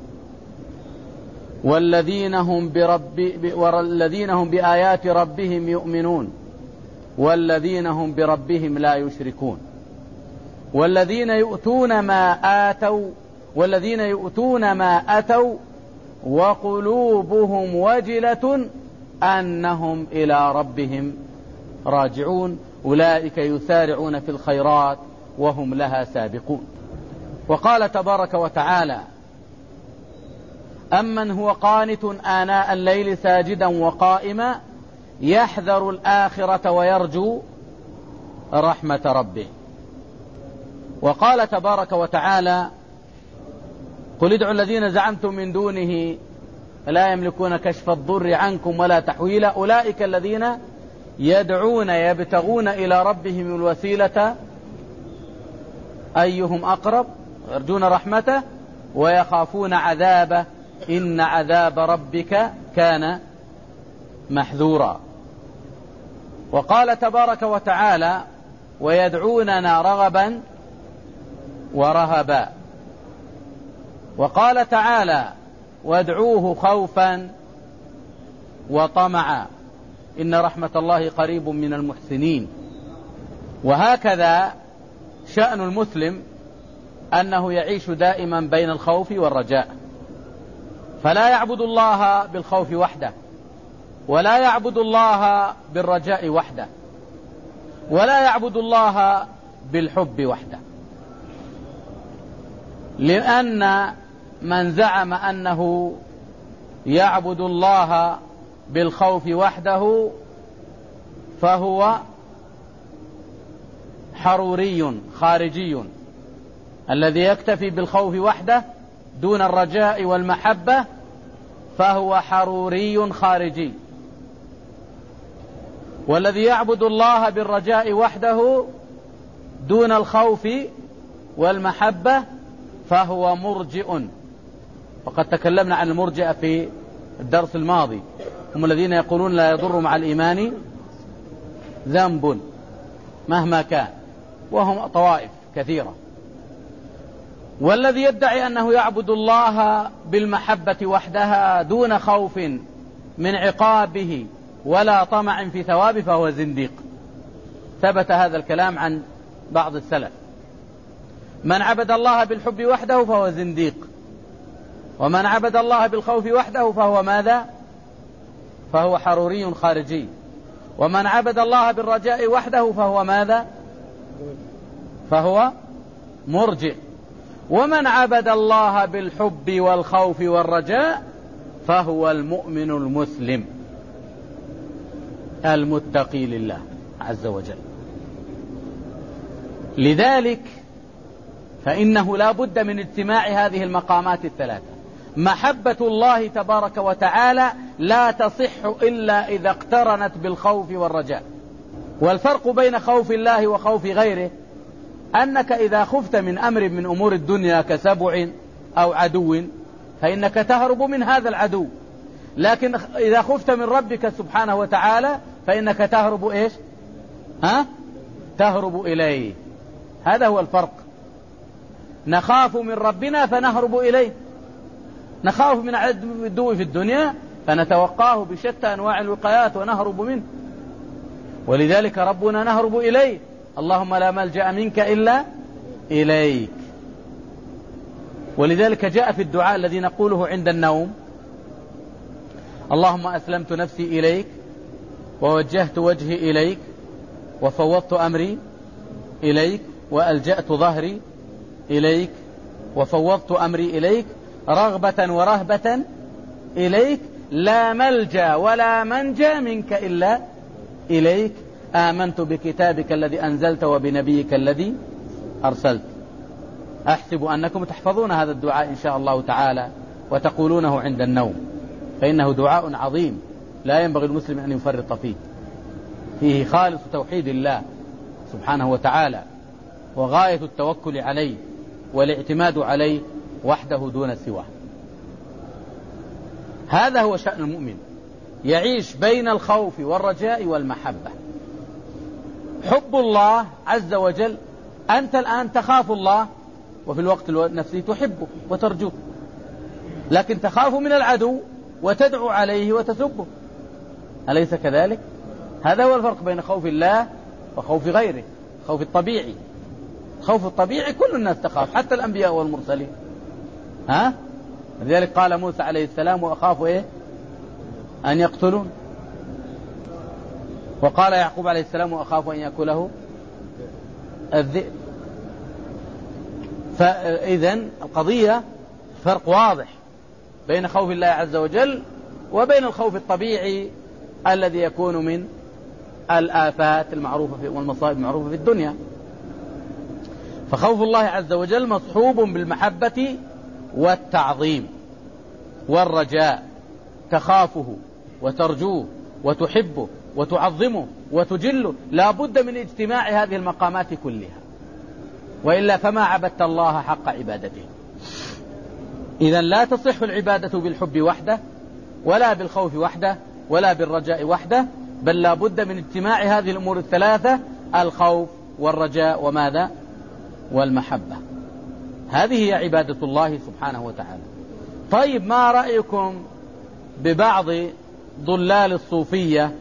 والذين هم, برب والذين هم بآيات ربهم يؤمنون والذين هم بربهم لا يشركون والذين يؤتون ما آتوا والذين يؤتون ما أتوا وقلوبهم وجلة أنهم إلى ربهم راجعون أولئك يسارعون في الخيرات وهم لها سابقون. وقال تبارك وتعالى: أمن هو قانت آناء الليل ساجدا وقائما يحذر الآخرة ويرجو رحمة ربه. وقال تبارك وتعالى: قل ادعوا الذين زعمتم من دونه لا يملكون كشف الضر عنكم ولا تحويلا أولئك الذين يدعون يبتغون إلى ربهم الوسيلة أيهم أقرب يرجون رحمته ويخافون عذابه إن عذاب ربك كان محذورا. وقال تبارك وتعالى: ويدعوننا رغبا ورهبا. وقال تعالى: وادعوه خوفا وطمعا إن رحمة الله قريب من المحسنين. وهكذا شأن المسلم أنه يعيش دائما بين الخوف والرجاء، فلا يعبد الله بالخوف وحده ولا يعبد الله بالرجاء وحده ولا يعبد الله بالحب وحده، لأن من زعم أنه يعبد الله بالخوف وحده فهو حروري خارجي، الذي يكتفي بالخوف وحده دون الرجاء والمحبة فهو حروري خارجي، والذي يعبد الله بالرجاء وحده دون الخوف والمحبة فهو مرجئ. وقد تكلمنا عن المرجئة في الدرس الماضي، هم الذين يقولون لا يضر مع الإيمان ذنب مهما كان، وهم طوائف كثيرة. والذي يدعي أنه يعبد الله بالمحبة وحدها دون خوف من عقابه ولا طمع في ثوابه فهو زنديق. ثبت هذا الكلام عن بعض السلف: من عبد الله بالحب وحده فهو زنديق، ومن عبد الله بالخوف وحده فهو ماذا؟ فهو حروري خارجي. ومن عبد الله بالرجاء وحده فهو ماذا؟ فهو مرجئ. ومن عبد الله بالحب والخوف والرجاء فهو المؤمن المسلم المتقي لله عز وجل. لذلك فإنه لا بد من اجتماع هذه المقامات الثلاثة. محبة الله تبارك وتعالى لا تصح إلا إذا اقترنت بالخوف والرجاء. والفرق بين خوف الله وخوف غيره أنك إذا خفت من أمر من أمور الدنيا كسبع أو عدو فإنك تهرب من هذا العدو، لكن إذا خفت من ربك سبحانه وتعالى فإنك تهرب إيش؟ ها؟ تهرب إليه. هذا هو الفرق. نخاف من ربنا فنهرب إليه، نخاف من عدو في الدنيا فنتوقاه بشتى أنواع الوقايات ونهرب منه. ولذلك ربنا نهرب إليه. اللهم لا ملجأ منك إلا إليك. ولذلك جاء في الدعاء الذي نقوله عند النوم: اللهم أسلمت نفسي إليك ووجهت وجهي إليك وفوضت أمري إليك وألجأت ظهري إليك وفوضت أمري إليك رغبة ورهبة إليك، لا ملجأ ولا منجى منك إلا إليك. آمنت بكتابك الذي أنزلت وبنبيك الذي أرسلت. أحسب أنكم تحفظون هذا الدعاء إن شاء الله تعالى وتقولونه عند النوم، فإنه دعاء عظيم لا ينبغي المسلم أن يفرط فيه. فيه خالص توحيد الله سبحانه وتعالى وغاية التوكل عليه والاعتماد عليه وحده دون سواه. هذا هو شأن المؤمن، يعيش بين الخوف والرجاء والمحبة. حب الله عز وجل، أنت الآن تخاف الله وفي الوقت نفسه تحبه وترجوه، لكن تخاف من العدو وتدعو عليه وتسبه، أليس كذلك؟ هذا هو الفرق بين خوف الله وخوف غيره. خوف الطبيعي، خوف الطبيعي كل الناس تخاف حتى الأنبياء والمرسلين. ها؟ لذلك قال موسى عليه السلام: وأخاف إيه؟ أن يقتلون. وقال يعقوب عليه السلام: وأخاف أن يأكله الذئب. فإذن القضية فرق واضح بين خوف الله عز وجل وبين الخوف الطبيعي الذي يكون من الآفات المعروفة والمصائب المعروفة في الدنيا. فخوف الله عز وجل مصحوب بالمحبة والتعظيم والرجاء، تخافه وترجوه وتحبه وتعظمه وتجله. لا بد من اجتماع هذه المقامات كلها، وإلا فما عبدت الله حق عبادته. إذن لا تصح العبادة بالحب وحده ولا بالخوف وحده ولا بالرجاء وحده، بل لا بد من اجتماع هذه الأمور الثلاثة: الخوف والرجاء وماذا؟ والمحبة. هذه هي عبادة الله سبحانه وتعالى. طيب، ما رأيكم ببعض ضلال الصوفية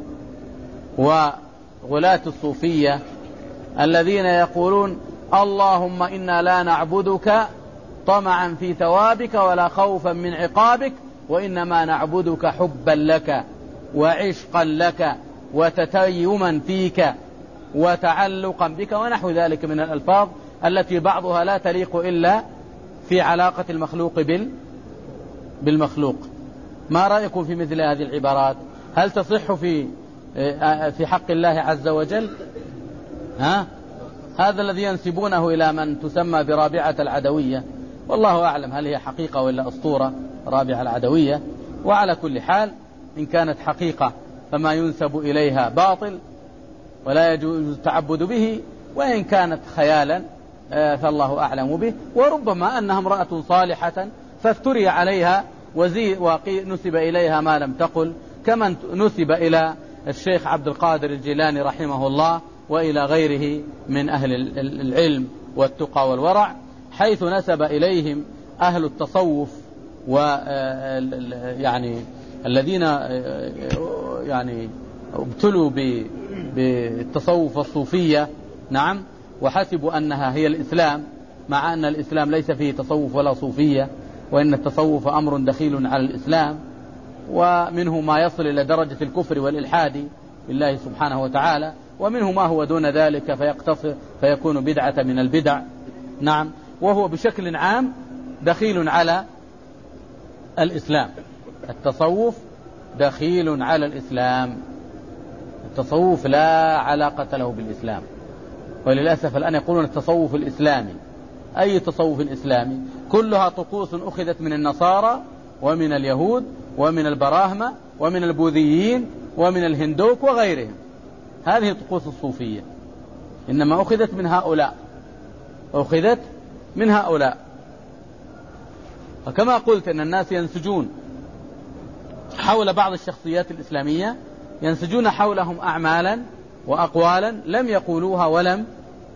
وغلاة الصوفية الذين يقولون: اللهم إنا لا نعبدك طمعا في ثوابك ولا خوفا من عقابك، وإنما نعبدك حبا لك وعشقا لك وتتيما فيك وتعلقا بك، ونحو ذلك من الألفاظ التي بعضها لا تليق إلا في علاقة المخلوق بال بالمخلوق. ما رأيكم في مثل هذه العبارات؟ هل تصح في في حق الله عز وجل؟ ها؟ هذا الذي ينسبونه إلى من تسمى برابعة العدوية، والله أعلم هل هي حقيقة ولا أسطورة رابعة العدوية. وعلى كل حال، إن كانت حقيقة فما ينسب إليها باطل ولا يجوز التعبد به، وإن كانت خيالا فالله أعلم به. وربما أنها امرأة صالحة فافتري عليها ونسب إليها ما لم تقل، كما نسب إلى الشيخ عبد القادر الجيلاني رحمه الله وإلى غيره من أهل العلم والتقى والورع، حيث نسب إليهم أهل التصوف ويعني الذين يعني ابتلوا بالتصوف الصوفية، نعم، وحسبوا أنها هي الإسلام، مع أن الإسلام ليس فيه تصوف ولا صوفية، وإن التصوف أمر دخيل على الإسلام، ومنه ما يصل إلى درجة الكفر والإلحاد بالله سبحانه وتعالى، ومنه ما هو دون ذلك فيقتصر فيكون بدعة من البدع. نعم، وهو بشكل عام دخيل على الإسلام. التصوف دخيل على الإسلام، التصوف لا علاقة له بالإسلام. وللأسف الآن يقولون التصوف الإسلامي. أي تصوف الإسلامي؟ كلها طقوس أخذت من النصارى ومن اليهود ومن البراهمة ومن البوذيين ومن الهندوك وغيرهم. هذه الطقوس الصوفية إنما أخذت من هؤلاء، أخذت من هؤلاء. وكما قلت أن الناس ينسجون حول بعض الشخصيات الإسلامية، ينسجون حولهم أعمالا وأقوالا لم يقولوها ولم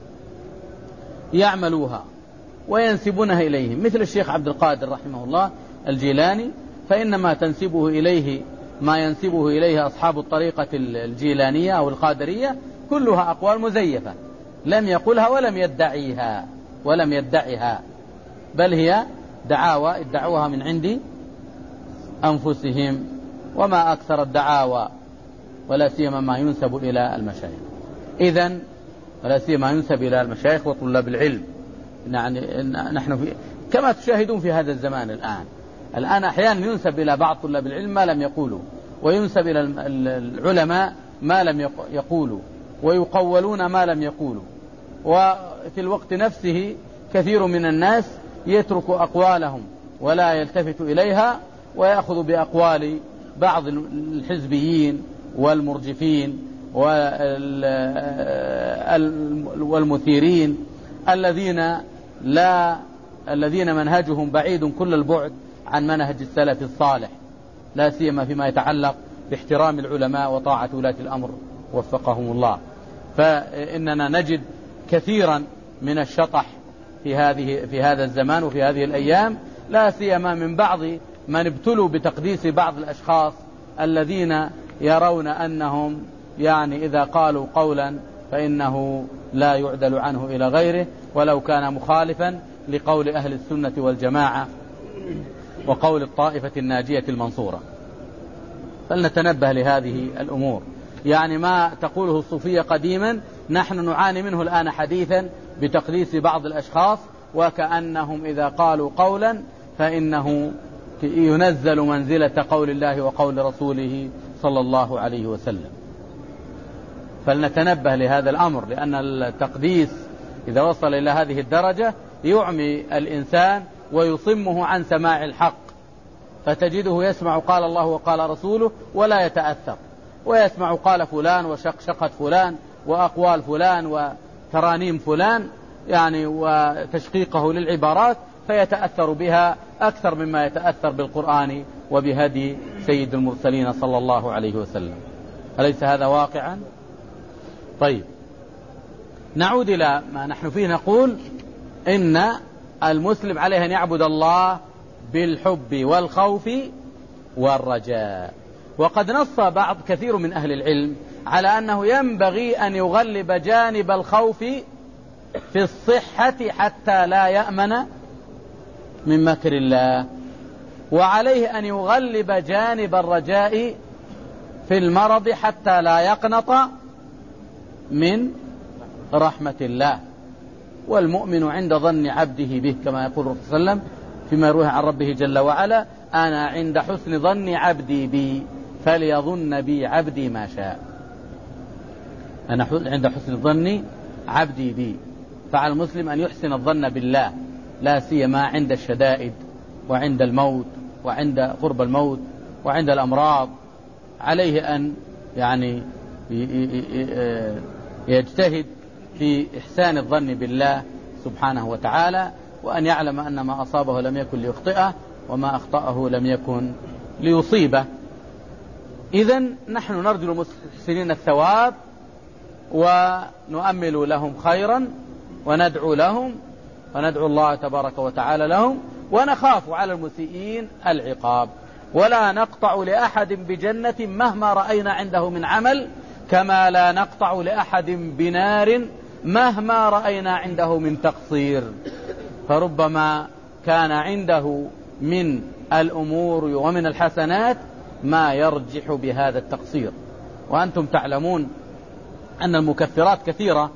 يعملوها وينسبونها إليهم، مثل الشيخ عبد القادر رحمه الله الجيلاني، فإنما تنسبه إليه ما ينسبه إليه أصحاب الطريقة الجيلانية أو القادرية كلها أقوال مزيفة لم يقلها ولم يدعيها ولم يدعيها بل هي دعاوى ادعوها من عند أنفسهم. وما أكثر الدعاوى ولا سيما ما ينسب إلى المشايخ. إذن ولا سيما ينسب إلى المشايخ وطلاب العلم. يعني نحن في كما تشاهدون في هذا الزمان الآن الآن أحيانا ينسب إلى بعض طلاب العلم ما لم يقولوا، وينسب إلى العلماء ما لم يقولوا، ويقولون ما لم يقولوا. وفي الوقت نفسه كثير من الناس يترك أقوالهم ولا يلتفت إليها ويأخذ بأقوال بعض الحزبيين والمرجفين والمثيرين الذين لا الذين منهجهم بعيد كل البعد عن منهج السلف الصالح، لا سيما فيما يتعلق باحترام العلماء وطاعة ولاة الأمر وفقهم الله. فإننا نجد كثيرا من الشطح في هذه في هذا الزمان وفي هذه الأيام، لا سيما من بعض من ابتلوا بتقديس بعض الأشخاص الذين يرون أنهم يعني إذا قالوا قولا فإنه لا يعدل عنه إلى غيره ولو كان مخالفا لقول أهل السنة والجماعة وقول الطائفة الناجية المنصورة. فلنتنبه لهذه الأمور. يعني ما تقوله الصوفية قديما نحن نعاني منه الآن حديثا بتقديس بعض الأشخاص، وكأنهم إذا قالوا قولا فإنه ينزل منزلة قول الله وقول رسوله صلى الله عليه وسلم. فلنتنبه لهذا الأمر، لأن التقديس إذا وصل إلى هذه الدرجة يعمي الإنسان ويصمه عن سماع الحق، فتجده يسمع قال الله وقال رسوله ولا يتأثر، ويسمع قال فلان وشقشقة فلان وأقوال فلان وترانيم فلان يعني وتشقيقه للعبارات، فيتأثر بها أكثر مما يتأثر بالقرآن وبهدي سيد المرسلين صلى الله عليه وسلم. أليس هذا واقعا؟ طيب، نعود إلى ما نحن فيه. نقول إن المسلم عليه أن يعبد الله بالحب والخوف والرجاء. وقد نص بعض كثير من أهل العلم على أنه ينبغي أن يغلب جانب الخوف في الصحة حتى لا يأمن من مكر الله، وعليه أن يغلب جانب الرجاء في المرض حتى لا يقنط من رحمة الله. والمؤمن عند ظن عبده به، كما يقول الرسول صلى الله عليه وسلم فيما يرويه عن ربه جل وعلا: أنا عند حسن ظن عبدي بي فليظن بي عبدي ما شاء. أنا عند حسن ظن عبدي بي. فعلى المسلم أن يحسن الظن بالله، لا سيما عند الشدائد وعند الموت وعند قرب الموت وعند الأمراض. عليه أن يعني يجتهد في إحسان الظن بالله سبحانه وتعالى، وأن يعلم أن ما أصابه لم يكن ليخطئه وما أخطأه لم يكن ليصيبه. إذن نحن نرجو المحسنين الثواب ونؤمل لهم خيرا وندعو لهم وندعو الله تبارك وتعالى لهم، ونخاف على المسيئين العقاب. ولا نقطع لأحد بجنة مهما رأينا عنده من عمل، كما لا نقطع لأحد بنار مهما رأينا عنده من تقصير. فربما كان عنده من الأمور ومن الحسنات ما يرجح بهذا التقصير. وأنتم تعلمون أن المكفرات كثيرة،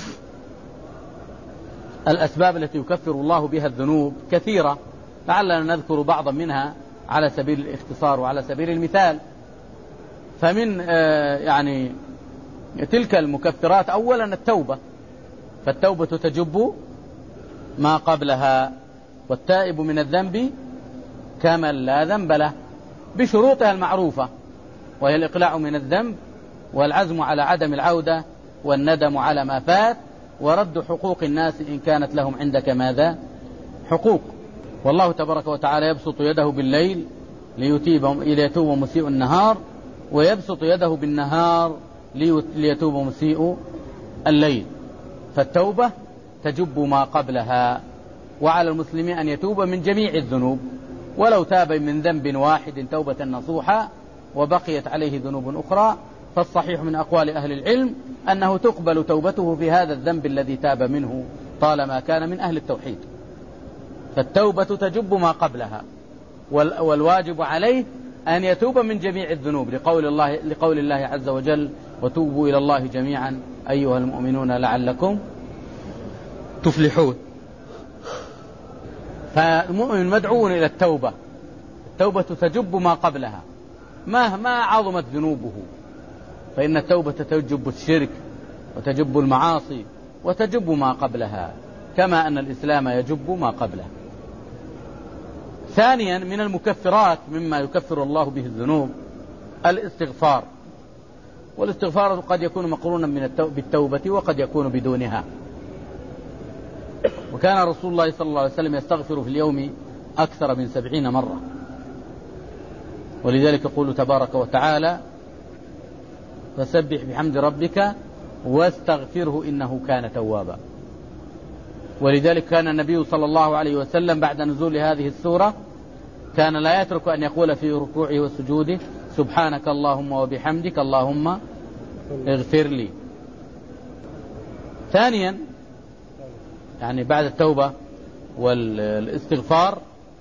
الأسباب التي يكفر الله بها الذنوب كثيرة، لعلنا نذكر بعضا منها على سبيل الاختصار وعلى سبيل المثال. فمن يعني تلك المكفرات أولا التوبة، فالتوبة تجب ما قبلها، والتائب من الذنب كمن لا ذنب له، بشروطها المعروفة، وهي الإقلاع من الذنب، والعزم على عدم العودة، والندم على ما فات، ورد حقوق الناس إن كانت لهم عندك ماذا حقوق. والله تبارك وتعالى يبسط يده بالليل ليتوب مسيء النهار، ويبسط يده بالنهار ليتوب مسيء الليل. فالتوبة تجب ما قبلها، وعلى المسلم أن يتوب من جميع الذنوب، ولو تاب من ذنب واحد توبة نصوحة وبقيت عليه ذنوب أخرى، فالصحيح من أقوال أهل العلم أنه تقبل توبته في هذا الذنب الذي تاب منه طالما كان من أهل التوحيد. فالتوبة تجب ما قبلها، والواجب عليه أن يتوب من جميع الذنوب، لقول الله, لقول الله عز وجل: وتوبوا إلى الله جميعا أيها المؤمنون لعلكم تفلحون. فالمؤمن مدعو إلى التوبة، التوبة تجب ما قبلها مهما عظمت ذنوبه، فإن التوبة تجب الشرك وتجب المعاصي وتجب ما قبلها، كما أن الإسلام يجب ما قبله. ثانيا من المكفرات مما يكفر الله به الذنوب الاستغفار، والاستغفار قد يكون مقرونا بالتوبة وقد يكون بدونها. وكان رسول الله صلى الله عليه وسلم يستغفر في اليوم أكثر من سبعين مرة، ولذلك يقول تبارك وتعالى: فسبح بحمد ربك واستغفره إنه كان توابا. ولذلك كان النبي صلى الله عليه وسلم بعد نزول هذه السورة كان لا يترك أن يقول في ركوعه وسجوده: سبحانك اللهم وبحمدك اللهم اغفر لي. ثانيا يعني بعد التوبة والاستغفار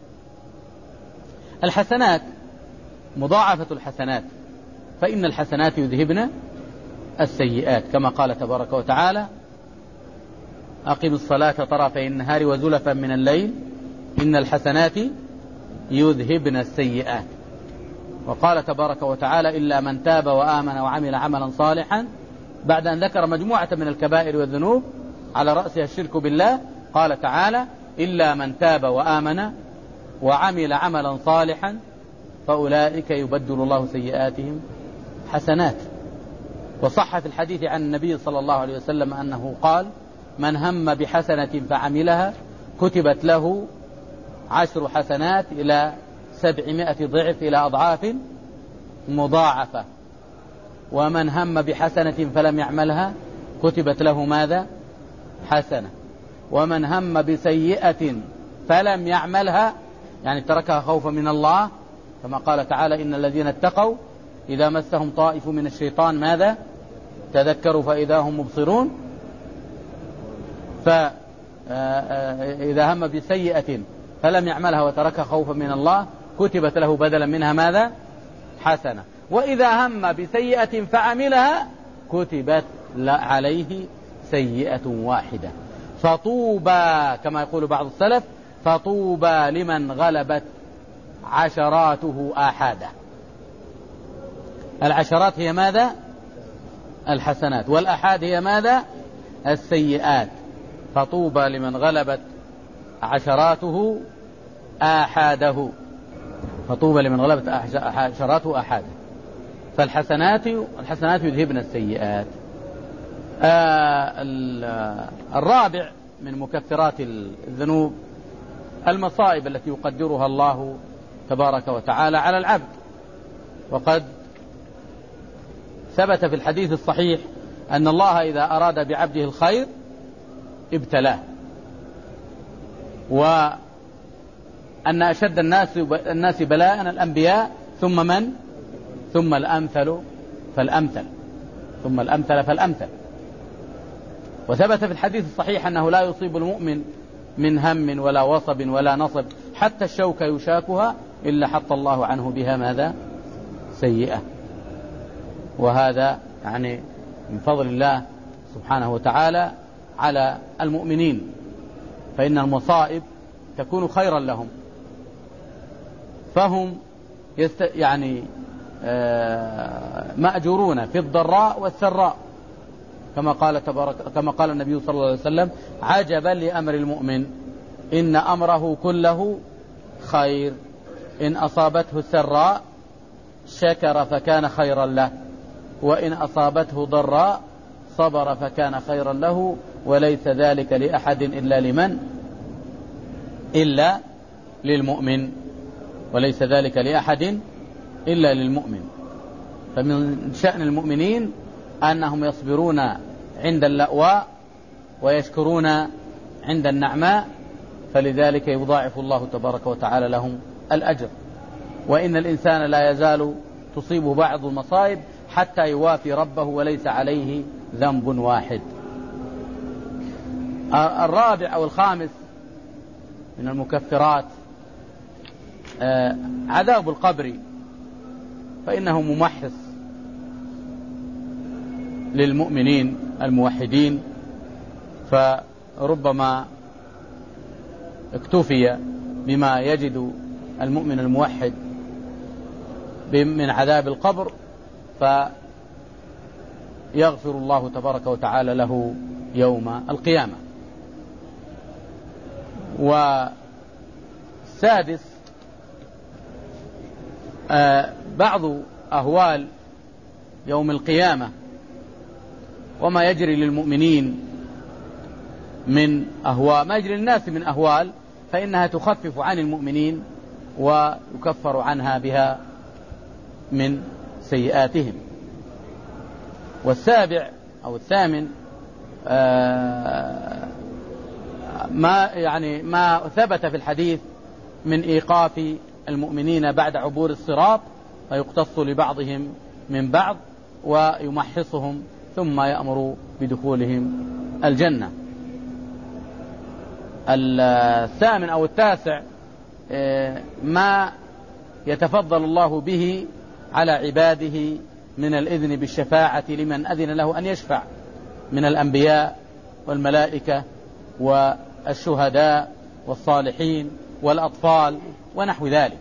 الحسنات، مضاعفة الحسنات، فإن الحسنات يذهبن السيئات، كما قال تبارك وتعالى: أقم الصلاة طرفي النهار وزلفا من الليل إن الحسنات يذهبن السيئات. وقال تبارك وتعالى: إلا من تاب وآمن وعمل عملا صالحا، بعد أن ذكر مجموعة من الكبائر والذنوب على رأسها الشرك بالله، قال تعالى: إلا من تاب وآمن وعمل عملا صالحا فأولئك يبدل الله سيئاتهم حسنات. وصح في الحديث عن النبي صلى الله عليه وسلم أنه قال: من هم بحسنة فعملها كتبت له عشر حسنات إلى سبعمائة ضعف إلى أضعاف مضاعفة، ومن هم بحسنة فلم يعملها كتبت له ماذا؟ حسنة. ومن هم بسيئة فلم يعملها يعني تركها خوفا من الله، كما قال تعالى: إن الذين اتقوا إذا مسهم طائف من الشيطان ماذا؟ تذكروا فإذا هم مبصرون. فإذا هم بسيئة فلم يعملها وتركها خوفا من الله كتبت له بدلا منها ماذا؟ حسنة. وإذا هم بسيئة فعملها كتبت عليه سيئة واحدة. فطوبى، كما يقول بعض السلف: فطوبى لمن غلبت عشراته آحاده. العشرات هي ماذا؟ الحسنات، والآحاد هي ماذا؟ السيئات. فطوبى لمن غلبت عشراته آحاده، فطوبى لمن غلبت عشراته آحاده. فالحسنات الحسنات يذهبن السيئات. آه الرابع من مكفرات الذنوب المصائب التي يقدرها الله تبارك وتعالى على العبد. وقد ثبت في الحديث الصحيح أن الله إذا أراد بعبده الخير ابتلاه، وأن أشد الناس الناس بلاء الأنبياء، ثم من؟ ثم الأمثل فالأمثل، ثم الأمثل فالأمثل. وثبت في الحديث الصحيح أنه لا يصيب المؤمن من هم ولا وصب ولا نصب حتى الشوكة يشاكها إلا حط الله عنه بها ماذا؟ سيئة. وهذا يعني من فضل الله سبحانه وتعالى على المؤمنين، فإن المصائب تكون خيرا لهم، فهم يست يعني مأجورون في الضراء والسراء، كما قال تبارك كما قال النبي صلى الله عليه وسلم: عجبا لأمر المؤمن إن أمره كله خير، إن أصابته السراء شكر فكان خيرا له، وإن أصابته ضراء صبر فكان خيرا له، وليس ذلك لأحد إلا لمن؟ إلا للمؤمن، وليس ذلك لأحد إلا للمؤمن. فمن شأن المؤمنين أنهم يصبرون عند اللأواء ويشكرون عند النعماء، فلذلك يضاعف الله تبارك وتعالى لهم الأجر. وإن الإنسان لا يزال تصيبه بعض المصائب حتى يوافي ربه وليس عليه ذنب واحد. الرابع أو الخامس من المكفرات عذاب القبر، فإنه ممحص للمؤمنين الموحدين، فربما اكتفي بما يجد المؤمن الموحد من عذاب القبر فيغفر الله تبارك وتعالى له يوم القيامة. والسادس آه بعض أهوال يوم القيامة وما يجري للمؤمنين من أهوال، ما يجري للناس من أهوال، فإنها تخفف عن المؤمنين ويكفر عنها بها من سيئاتهم. والسابع أو الثامن آه ما يعني ما ثبت في الحديث من إيقاف المؤمنين بعد عبور الصراط، فيقتص لبعضهم من بعض ويمحصهم ثم يأمر بدخولهم الجنة. الثامن أو التاسع ما يتفضل الله به على عباده من الإذن بالشفاعة لمن أذن له أن يشفع من الأنبياء والملائكة والشهداء والصالحين والأطفال ونحو ذلك.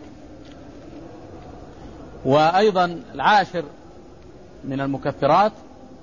وأيضا العاشر من المكفرات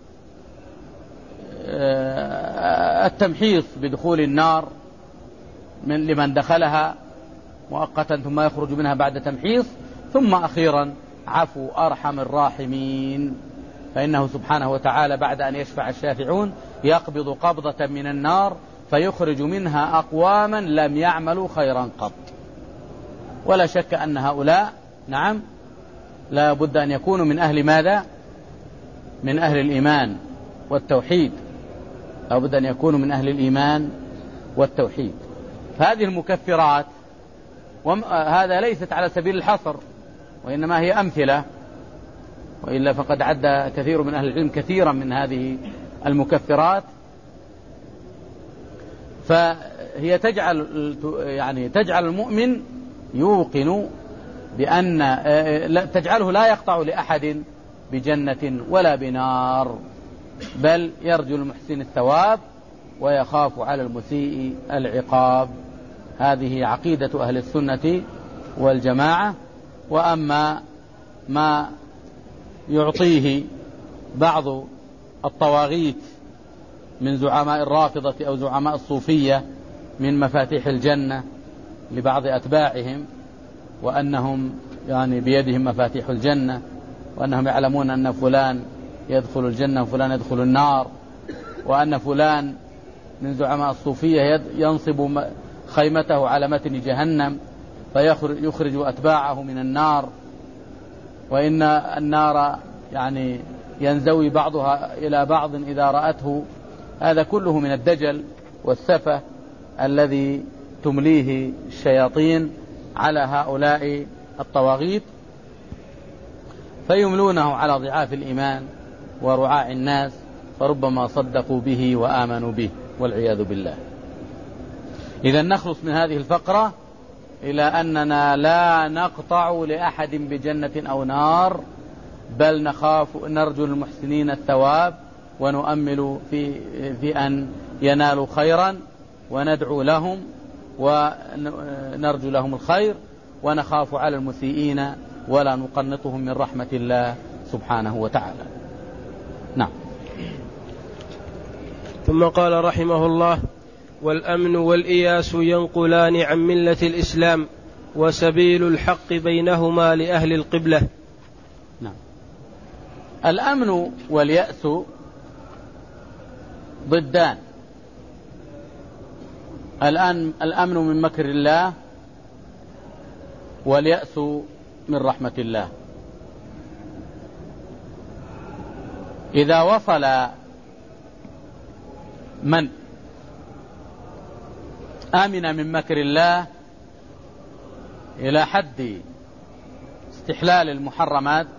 التمحيص بدخول النار من لمن دخلها مؤقتا ثم يخرج منها بعد تمحيص. ثم أخيرا عفو أرحم الراحمين، فإنه سبحانه وتعالى بعد أن يشفع الشافعون يقبض قبضة من النار فيخرج منها أقواما لم يعملوا خيرا قط. ولا شك أن هؤلاء نعم لا بد أن يكونوا من أهل ماذا؟ من أهل الإيمان والتوحيد، لا بد أن يكونوا من أهل الإيمان والتوحيد. فهذه المكفرات وهذا ليست على سبيل الحصر، وإنما هي أمثلة، وإلا فقد عد كثير من أهل العلم كثيرا من هذه المكفرات. فهي تجعل يعني تجعل المؤمن يوقن بأن تجعله لا يقطع لأحد بجنة ولا بنار، بل يرجو المحسن الثواب ويخاف على المسيء العقاب. هذه عقيدة أهل السنة والجماعة. وأما ما يعطيه بعض الطواغيت من زعماء الرافضة أو زعماء الصوفية من مفاتيح الجنة لبعض أتباعهم، وأنهم يعني بيدهم مفاتيح الجنة، وأنهم يعلمون أن فلان يدخل الجنة وفلان يدخل النار، وأن فلان من زعماء الصوفية ينصب خيمته على متن جهنم فيخرج أتباعه من النار، وإن النار يعني ينزوي بعضها إلى بعض إذا رأته. هذا كله من الدجل والسفة الذي تمليه الشياطين على هؤلاء الطواغيت، فيملونه على ضعاف الإيمان ورعاع الناس، فربما صدقوا به وآمنوا به والعياذ بالله. إذا نخلص من هذه الفقرة إلى أننا لا نقطع لأحد بجنة أو نار، بل نخاف نرجو للمحسنين الثواب ونؤمل في, في أن ينالوا خيرا، وندعو لهم ونرجو لهم الخير، ونخاف على المسيئين ولا نقنطهم من رحمة الله سبحانه وتعالى. نعم. ثم قال رحمه الله: والأمن والإياس ينقلان عن ملة الإسلام، وسبيل الحق بينهما لأهل القبلة. نعم. الأمن واليأس ضدان. الآن الأمن من مكر الله، واليأس من رحمة الله. إذا وصل من آمن من مكر الله إلى حد استحلال المحرمات،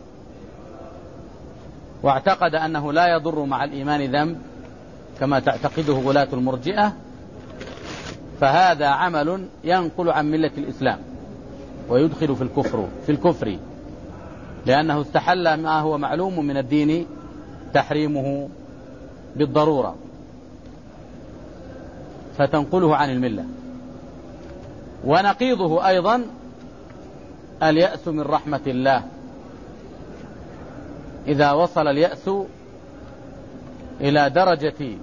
واعتقد أنه لا يضر مع الإيمان ذنب كما تعتقده غلاة المرجئة، فهذا عمل ينقل عن ملة الإسلام ويدخل في الكفر في الكفر لأنه استحل ما هو معلوم من الدين تحريمه بالضرورة، فتنقله عن الملة. ونقيضه أيضا اليأس من رحمة الله. إذا وصل اليأس إلى درجة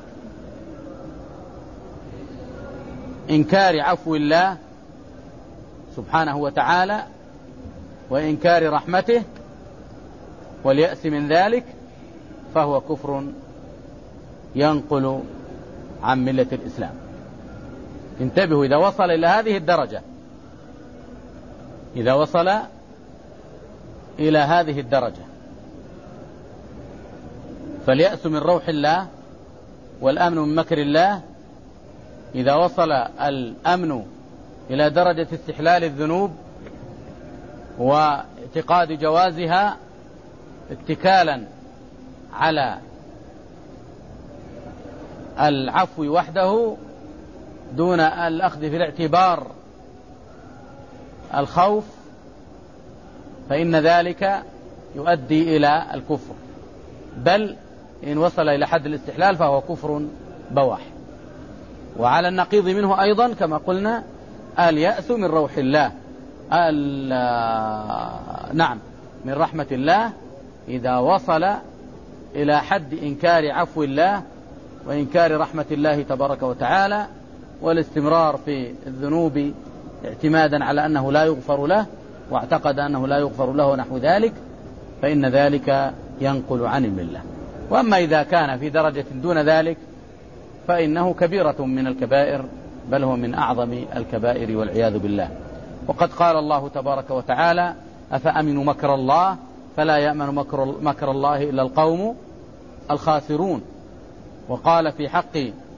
إنكار عفو الله سبحانه وتعالى وإنكار رحمته واليأس من ذلك، فهو كفر ينقل عن ملة الإسلام. انتبهوا، إذا وصل إلى هذه الدرجة إذا وصل إلى هذه الدرجة فاليأس من روح الله والأمن من مكر الله. إذا وصل الأمن إلى درجة استحلال الذنوب واعتقاد جوازها اتكالا على العفو وحده دون الأخذ في الاعتبار الخوف، فإن ذلك يؤدي إلى الكفر، بل إن وصل إلى حد الاستحلال فهو كفر بواح. وعلى النقيض منه أيضا كما قلنا اليأس من روح الله، نعم من رحمة الله، إذا وصل إلى حد إنكار عفو الله وإنكار رحمة الله تبارك وتعالى والاستمرار في الذنوب اعتمادا على أنه لا يغفر له واعتقد أنه لا يغفر له نحو ذلك، فإن ذلك ينقل عن الملة. وأما إذا كان في درجة دون ذلك فإنه كبيرة من الكبائر، بل هو من أعظم الكبائر والعياذ بالله. وقد قال الله تبارك وتعالى: أفأمنوا مكر الله فلا يأمن مكر, مكر الله إلا القوم الخاسرون. وقال في حق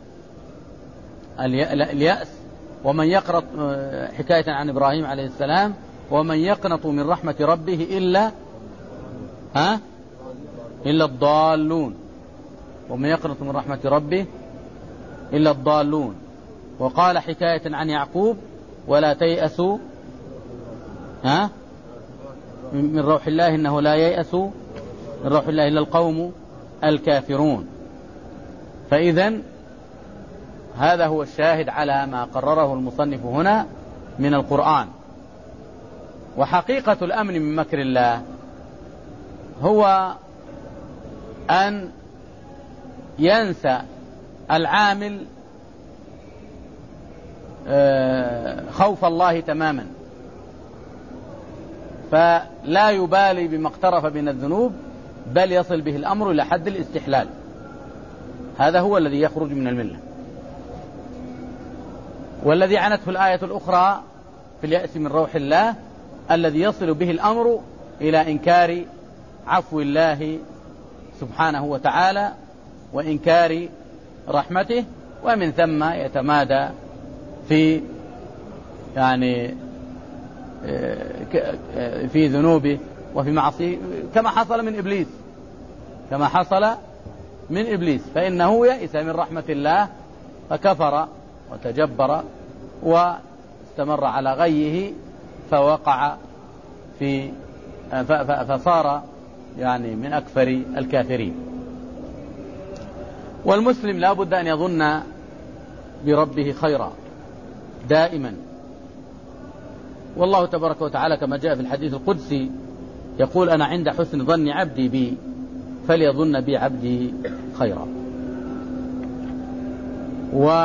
اليأس: ومن يقنط، حكاية عن إبراهيم عليه السلام: ومن يقنط من رحمة ربه إلا ها إلا الضالون. ومن يقنط من رحمة ربه إلا الضالون. وقال حكاية عن يعقوب: ولا تيأسوا ها من روح الله إنه لا ييأس من روح الله إلا القوم الكافرون. فإذن هذا هو الشاهد على ما قرره المصنف هنا من القرآن. وحقيقة الأمن من مكر الله هو أن ينسى العامل خوف الله تماما، فلا يبالي بما اقترف من الذنوب، بل يصل به الأمر إلى حد الاستحلال. هذا هو الذي يخرج من الملة، والذي عنته الآية الأخرى في اليأس من روح الله الذي يصل به الأمر إلى إنكار عفو الله سبحانه وتعالى وإنكار رحمته، ومن ثم يتمادى في يعني في ذنوبه وفي معصيه، كما حصل من إبليس كما حصل من إبليس فإنه يئس من رحمة الله فكفر وتجبر استمر على غيه فوقع في فصار يعني من أكثر الكافرين. والمسلم لا بد أن يظن بربه خيرا دائما، والله تبارك وتعالى كما جاء في الحديث القدسي يقول: أنا عند حسن ظن عبدي بي فليظن بي عبدي خيرا. و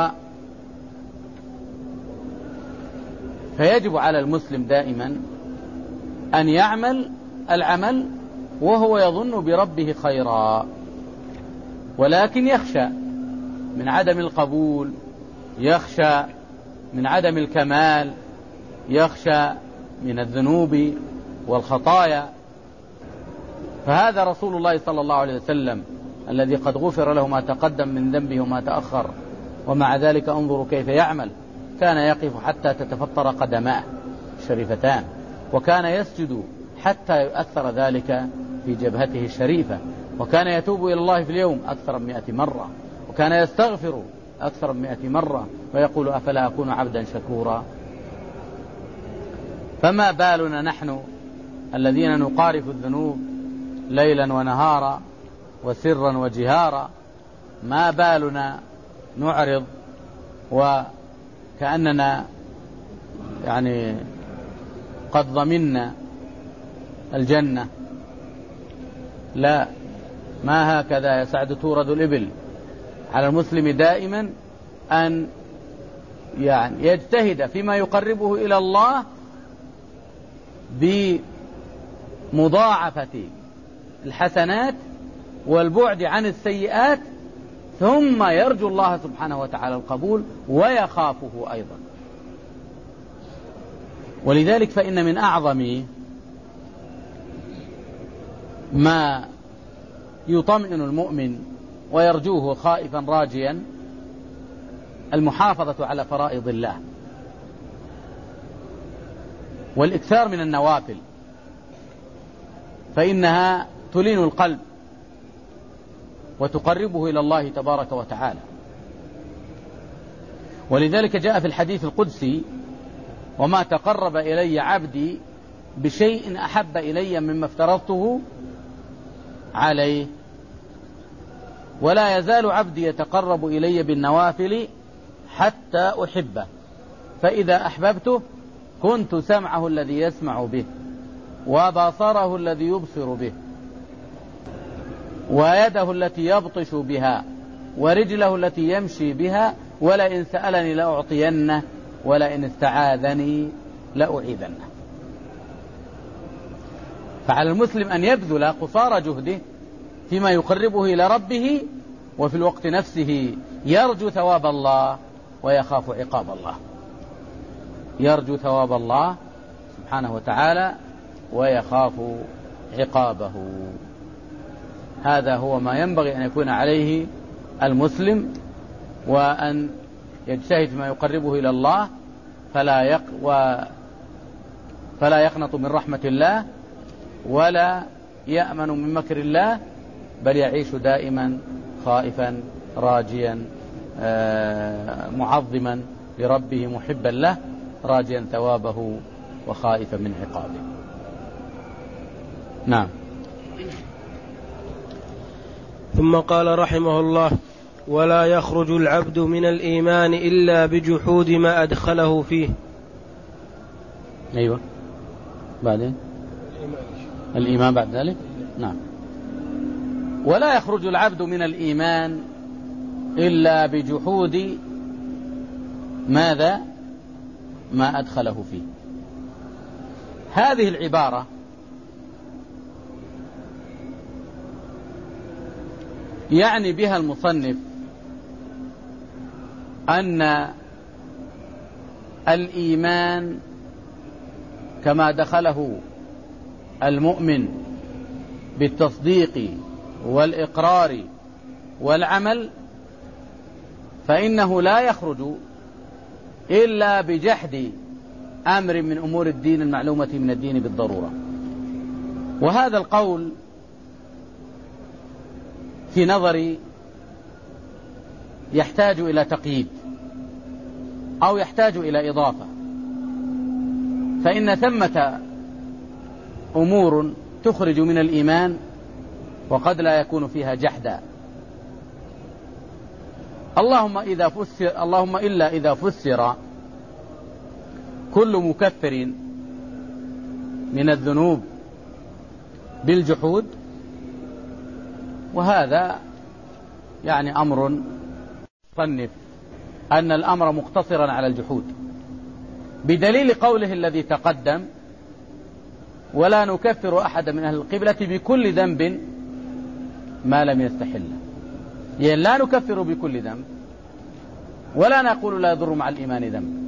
فيجب على المسلم دائما أن يعمل العمل وهو يظن بربه خيرا، ولكن يخشى من عدم القبول، يخشى من عدم الكمال، يخشى من الذنوب والخطايا. فهذا رسول الله صلى الله عليه وسلم الذي قد غفر له ما تقدم من ذنبه وما تأخر، ومع ذلك انظروا كيف يعمل. كان يقف حتى تتفطر قدماه الشريفتان، وكان يسجد حتى يؤثر ذلك في جبهته الشريفة، وكان يتوب إلى الله في اليوم أكثر من مئة مرة، وكان يستغفر أكثر من مئة مرة، ويقول: أفلا أكون عبدا شكورا. فما بالنا نحن الذين نقارف الذنوب ليلا ونهارا وسرا وجهارا؟ ما بالنا نعرض وكأننا يعني قد ضمنا الجنة؟ لا، ما هكذا يا سعد تورد الإبل. على المسلم دائما أن يعني يجتهد فيما يقربه إلى الله بمضاعفة الحسنات والبعد عن السيئات، ثم يرجو الله سبحانه وتعالى القبول ويخافه أيضا. ولذلك فإن من أعظم ما يطمئن المؤمن ويرجوه خائفا راجيا المحافظة على فرائض الله والإكثار من النوافل، فإنها تلين القلب وتقربه إلى الله تبارك وتعالى. ولذلك جاء في الحديث القدسي: وما تقرب إلي عبدي بشيء أحب إلي مما افترضته عليه، ولا يزال عبدي يتقرب إلي بالنوافل حتى أحبه، فإذا أحببته كنت سمعه الذي يسمع به، وبصره الذي يبصر به، ويده التي يبطش بها، ورجله التي يمشي بها، ولئن سألني لأعطينه، ولئن استعاذني لأعيذنه. فعلى المسلم أن يبذل قصارى جهده فيما يقربه إلى ربه، وفي الوقت نفسه يرجو ثواب الله ويخاف عقاب الله. يرجو ثواب الله سبحانه وتعالى ويخاف عقابه. هذا هو ما ينبغي أن يكون عليه المسلم، وأن يجتهد ما يقربه إلى الله، فلا يق و فلا يقنط من رحمة الله ولا يأمن من مكر الله، بل يعيش دائما خائفا راجيا معظما لربه محبا له، راجيا ثوابه وخائفا من عقابه. نعم. ثم قال رحمه الله: ولا يخرج العبد من الإيمان إلا بجحود ما أدخله فيه. أيوة، بعدين الإيمان بعد ذلك. نعم. ولا يخرج العبد من الإيمان إلا بجحود ماذا؟ ما أدخله فيه. هذه العبارة يعني بها المصنف أن الإيمان كما دخله المؤمن بالتصديق والإقرار والعمل، فإنه لا يخرج إلا بجحد أمر من أمور الدين المعلومة من الدين بالضرورة. وهذا القول في نظري يحتاج إلى تقييد أو يحتاج إلى إضافة. فإن ثمة أمور تخرج من الإيمان وقد لا يكون فيها جحدا. اللهم إذا فسر اللهم إلا إذا فسر كل مكفر من الذنوب بالجحود، وهذا يعني أمر صنف أن الأمر مقتصرا على الجحود، بدليل قوله الذي تقدم: ولا نكفر أحد من أهل القبلة بكل ذنب ما لم يستحله. يعني لا نكفر بكل ذنب، ولا نقول لا يضر مع الإيمان ذنب.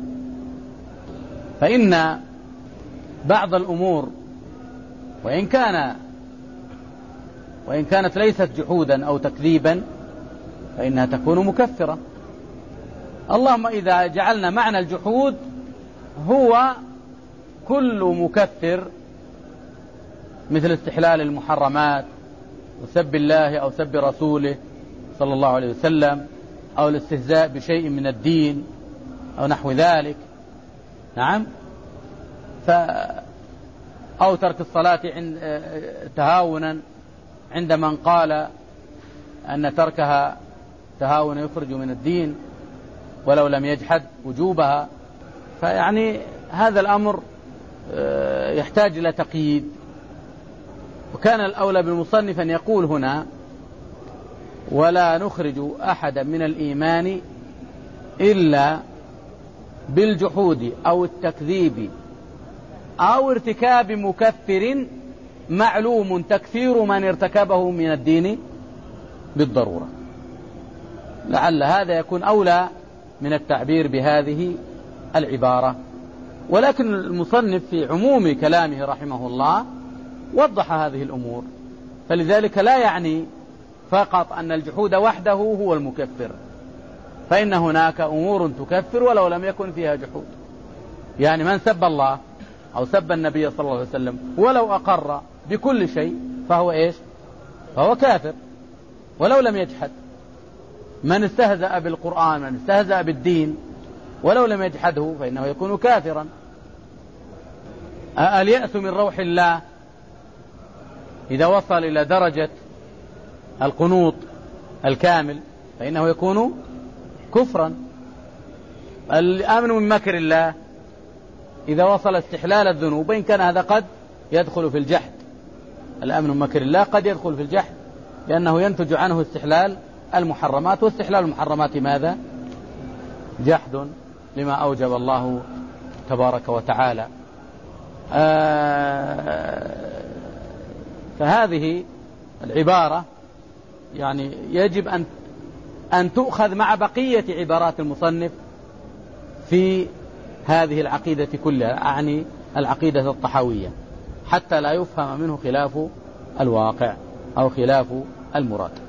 فإن بعض الأمور وإن كان وإن كانت ليست جحودا أو تكذيبا فإنها تكون مكفرة. اللهم إذا جعلنا معنى الجحود هو كل مكفر، مثل استحلال المحرمات وسب الله أو سب رسوله صلى الله عليه وسلم، أو الاستهزاء بشيء من الدين أو نحو ذلك. نعم. ف أو ترك الصلاة عند تهاونا عند من قال أن تركها تهاونا يخرج من الدين ولو لم يجحد وجوبها. فيعني هذا الأمر يحتاج إلى تقييد، وكان الأولى بالمصنف أن يقول هنا: ولا نخرج أحدا من الإيمان إلا بالجحود أو التكذيب أو ارتكاب مكفر معلوم تكفير من ارتكبه من الدين بالضرورة. لعل هذا يكون أولى من التعبير بهذه العبارة، ولكن المصنف في عموم كلامه رحمه الله وضح هذه الأمور، فلذلك لا يعني فقط أن الجحود وحده هو المكفر، فإن هناك أمور تكفر ولو لم يكن فيها جحود. يعني من سب الله أو سب النبي صلى الله عليه وسلم ولو أقر بكل شيء فهو إيش؟ فهو كافر ولو لم يجحد. من استهزأ بالقرآن، من استهزأ بالدين ولو لم يجحده فإنه يكون كافرا. اليأس من روح الله إذا وصل إلى درجة القنوط الكامل فإنه يكون كفرا. الأمن من مكر الله إذا وصل استحلال الذنوب، وإن كان هذا قد يدخل في الجحد. الأمن من مكر الله قد يدخل في الجحد لأنه ينتج عنه استحلال المحرمات، واستحلال المحرمات ماذا؟ جحد لما أوجب الله تبارك وتعالى. آه فهذه العبارة يعني يجب أن أن تؤخذ مع بقية عبارات المصنف في هذه العقيدة كلها، أعني العقيدة الطحاوية، حتى لا يفهم منه خلاف الواقع أو خلاف المراد.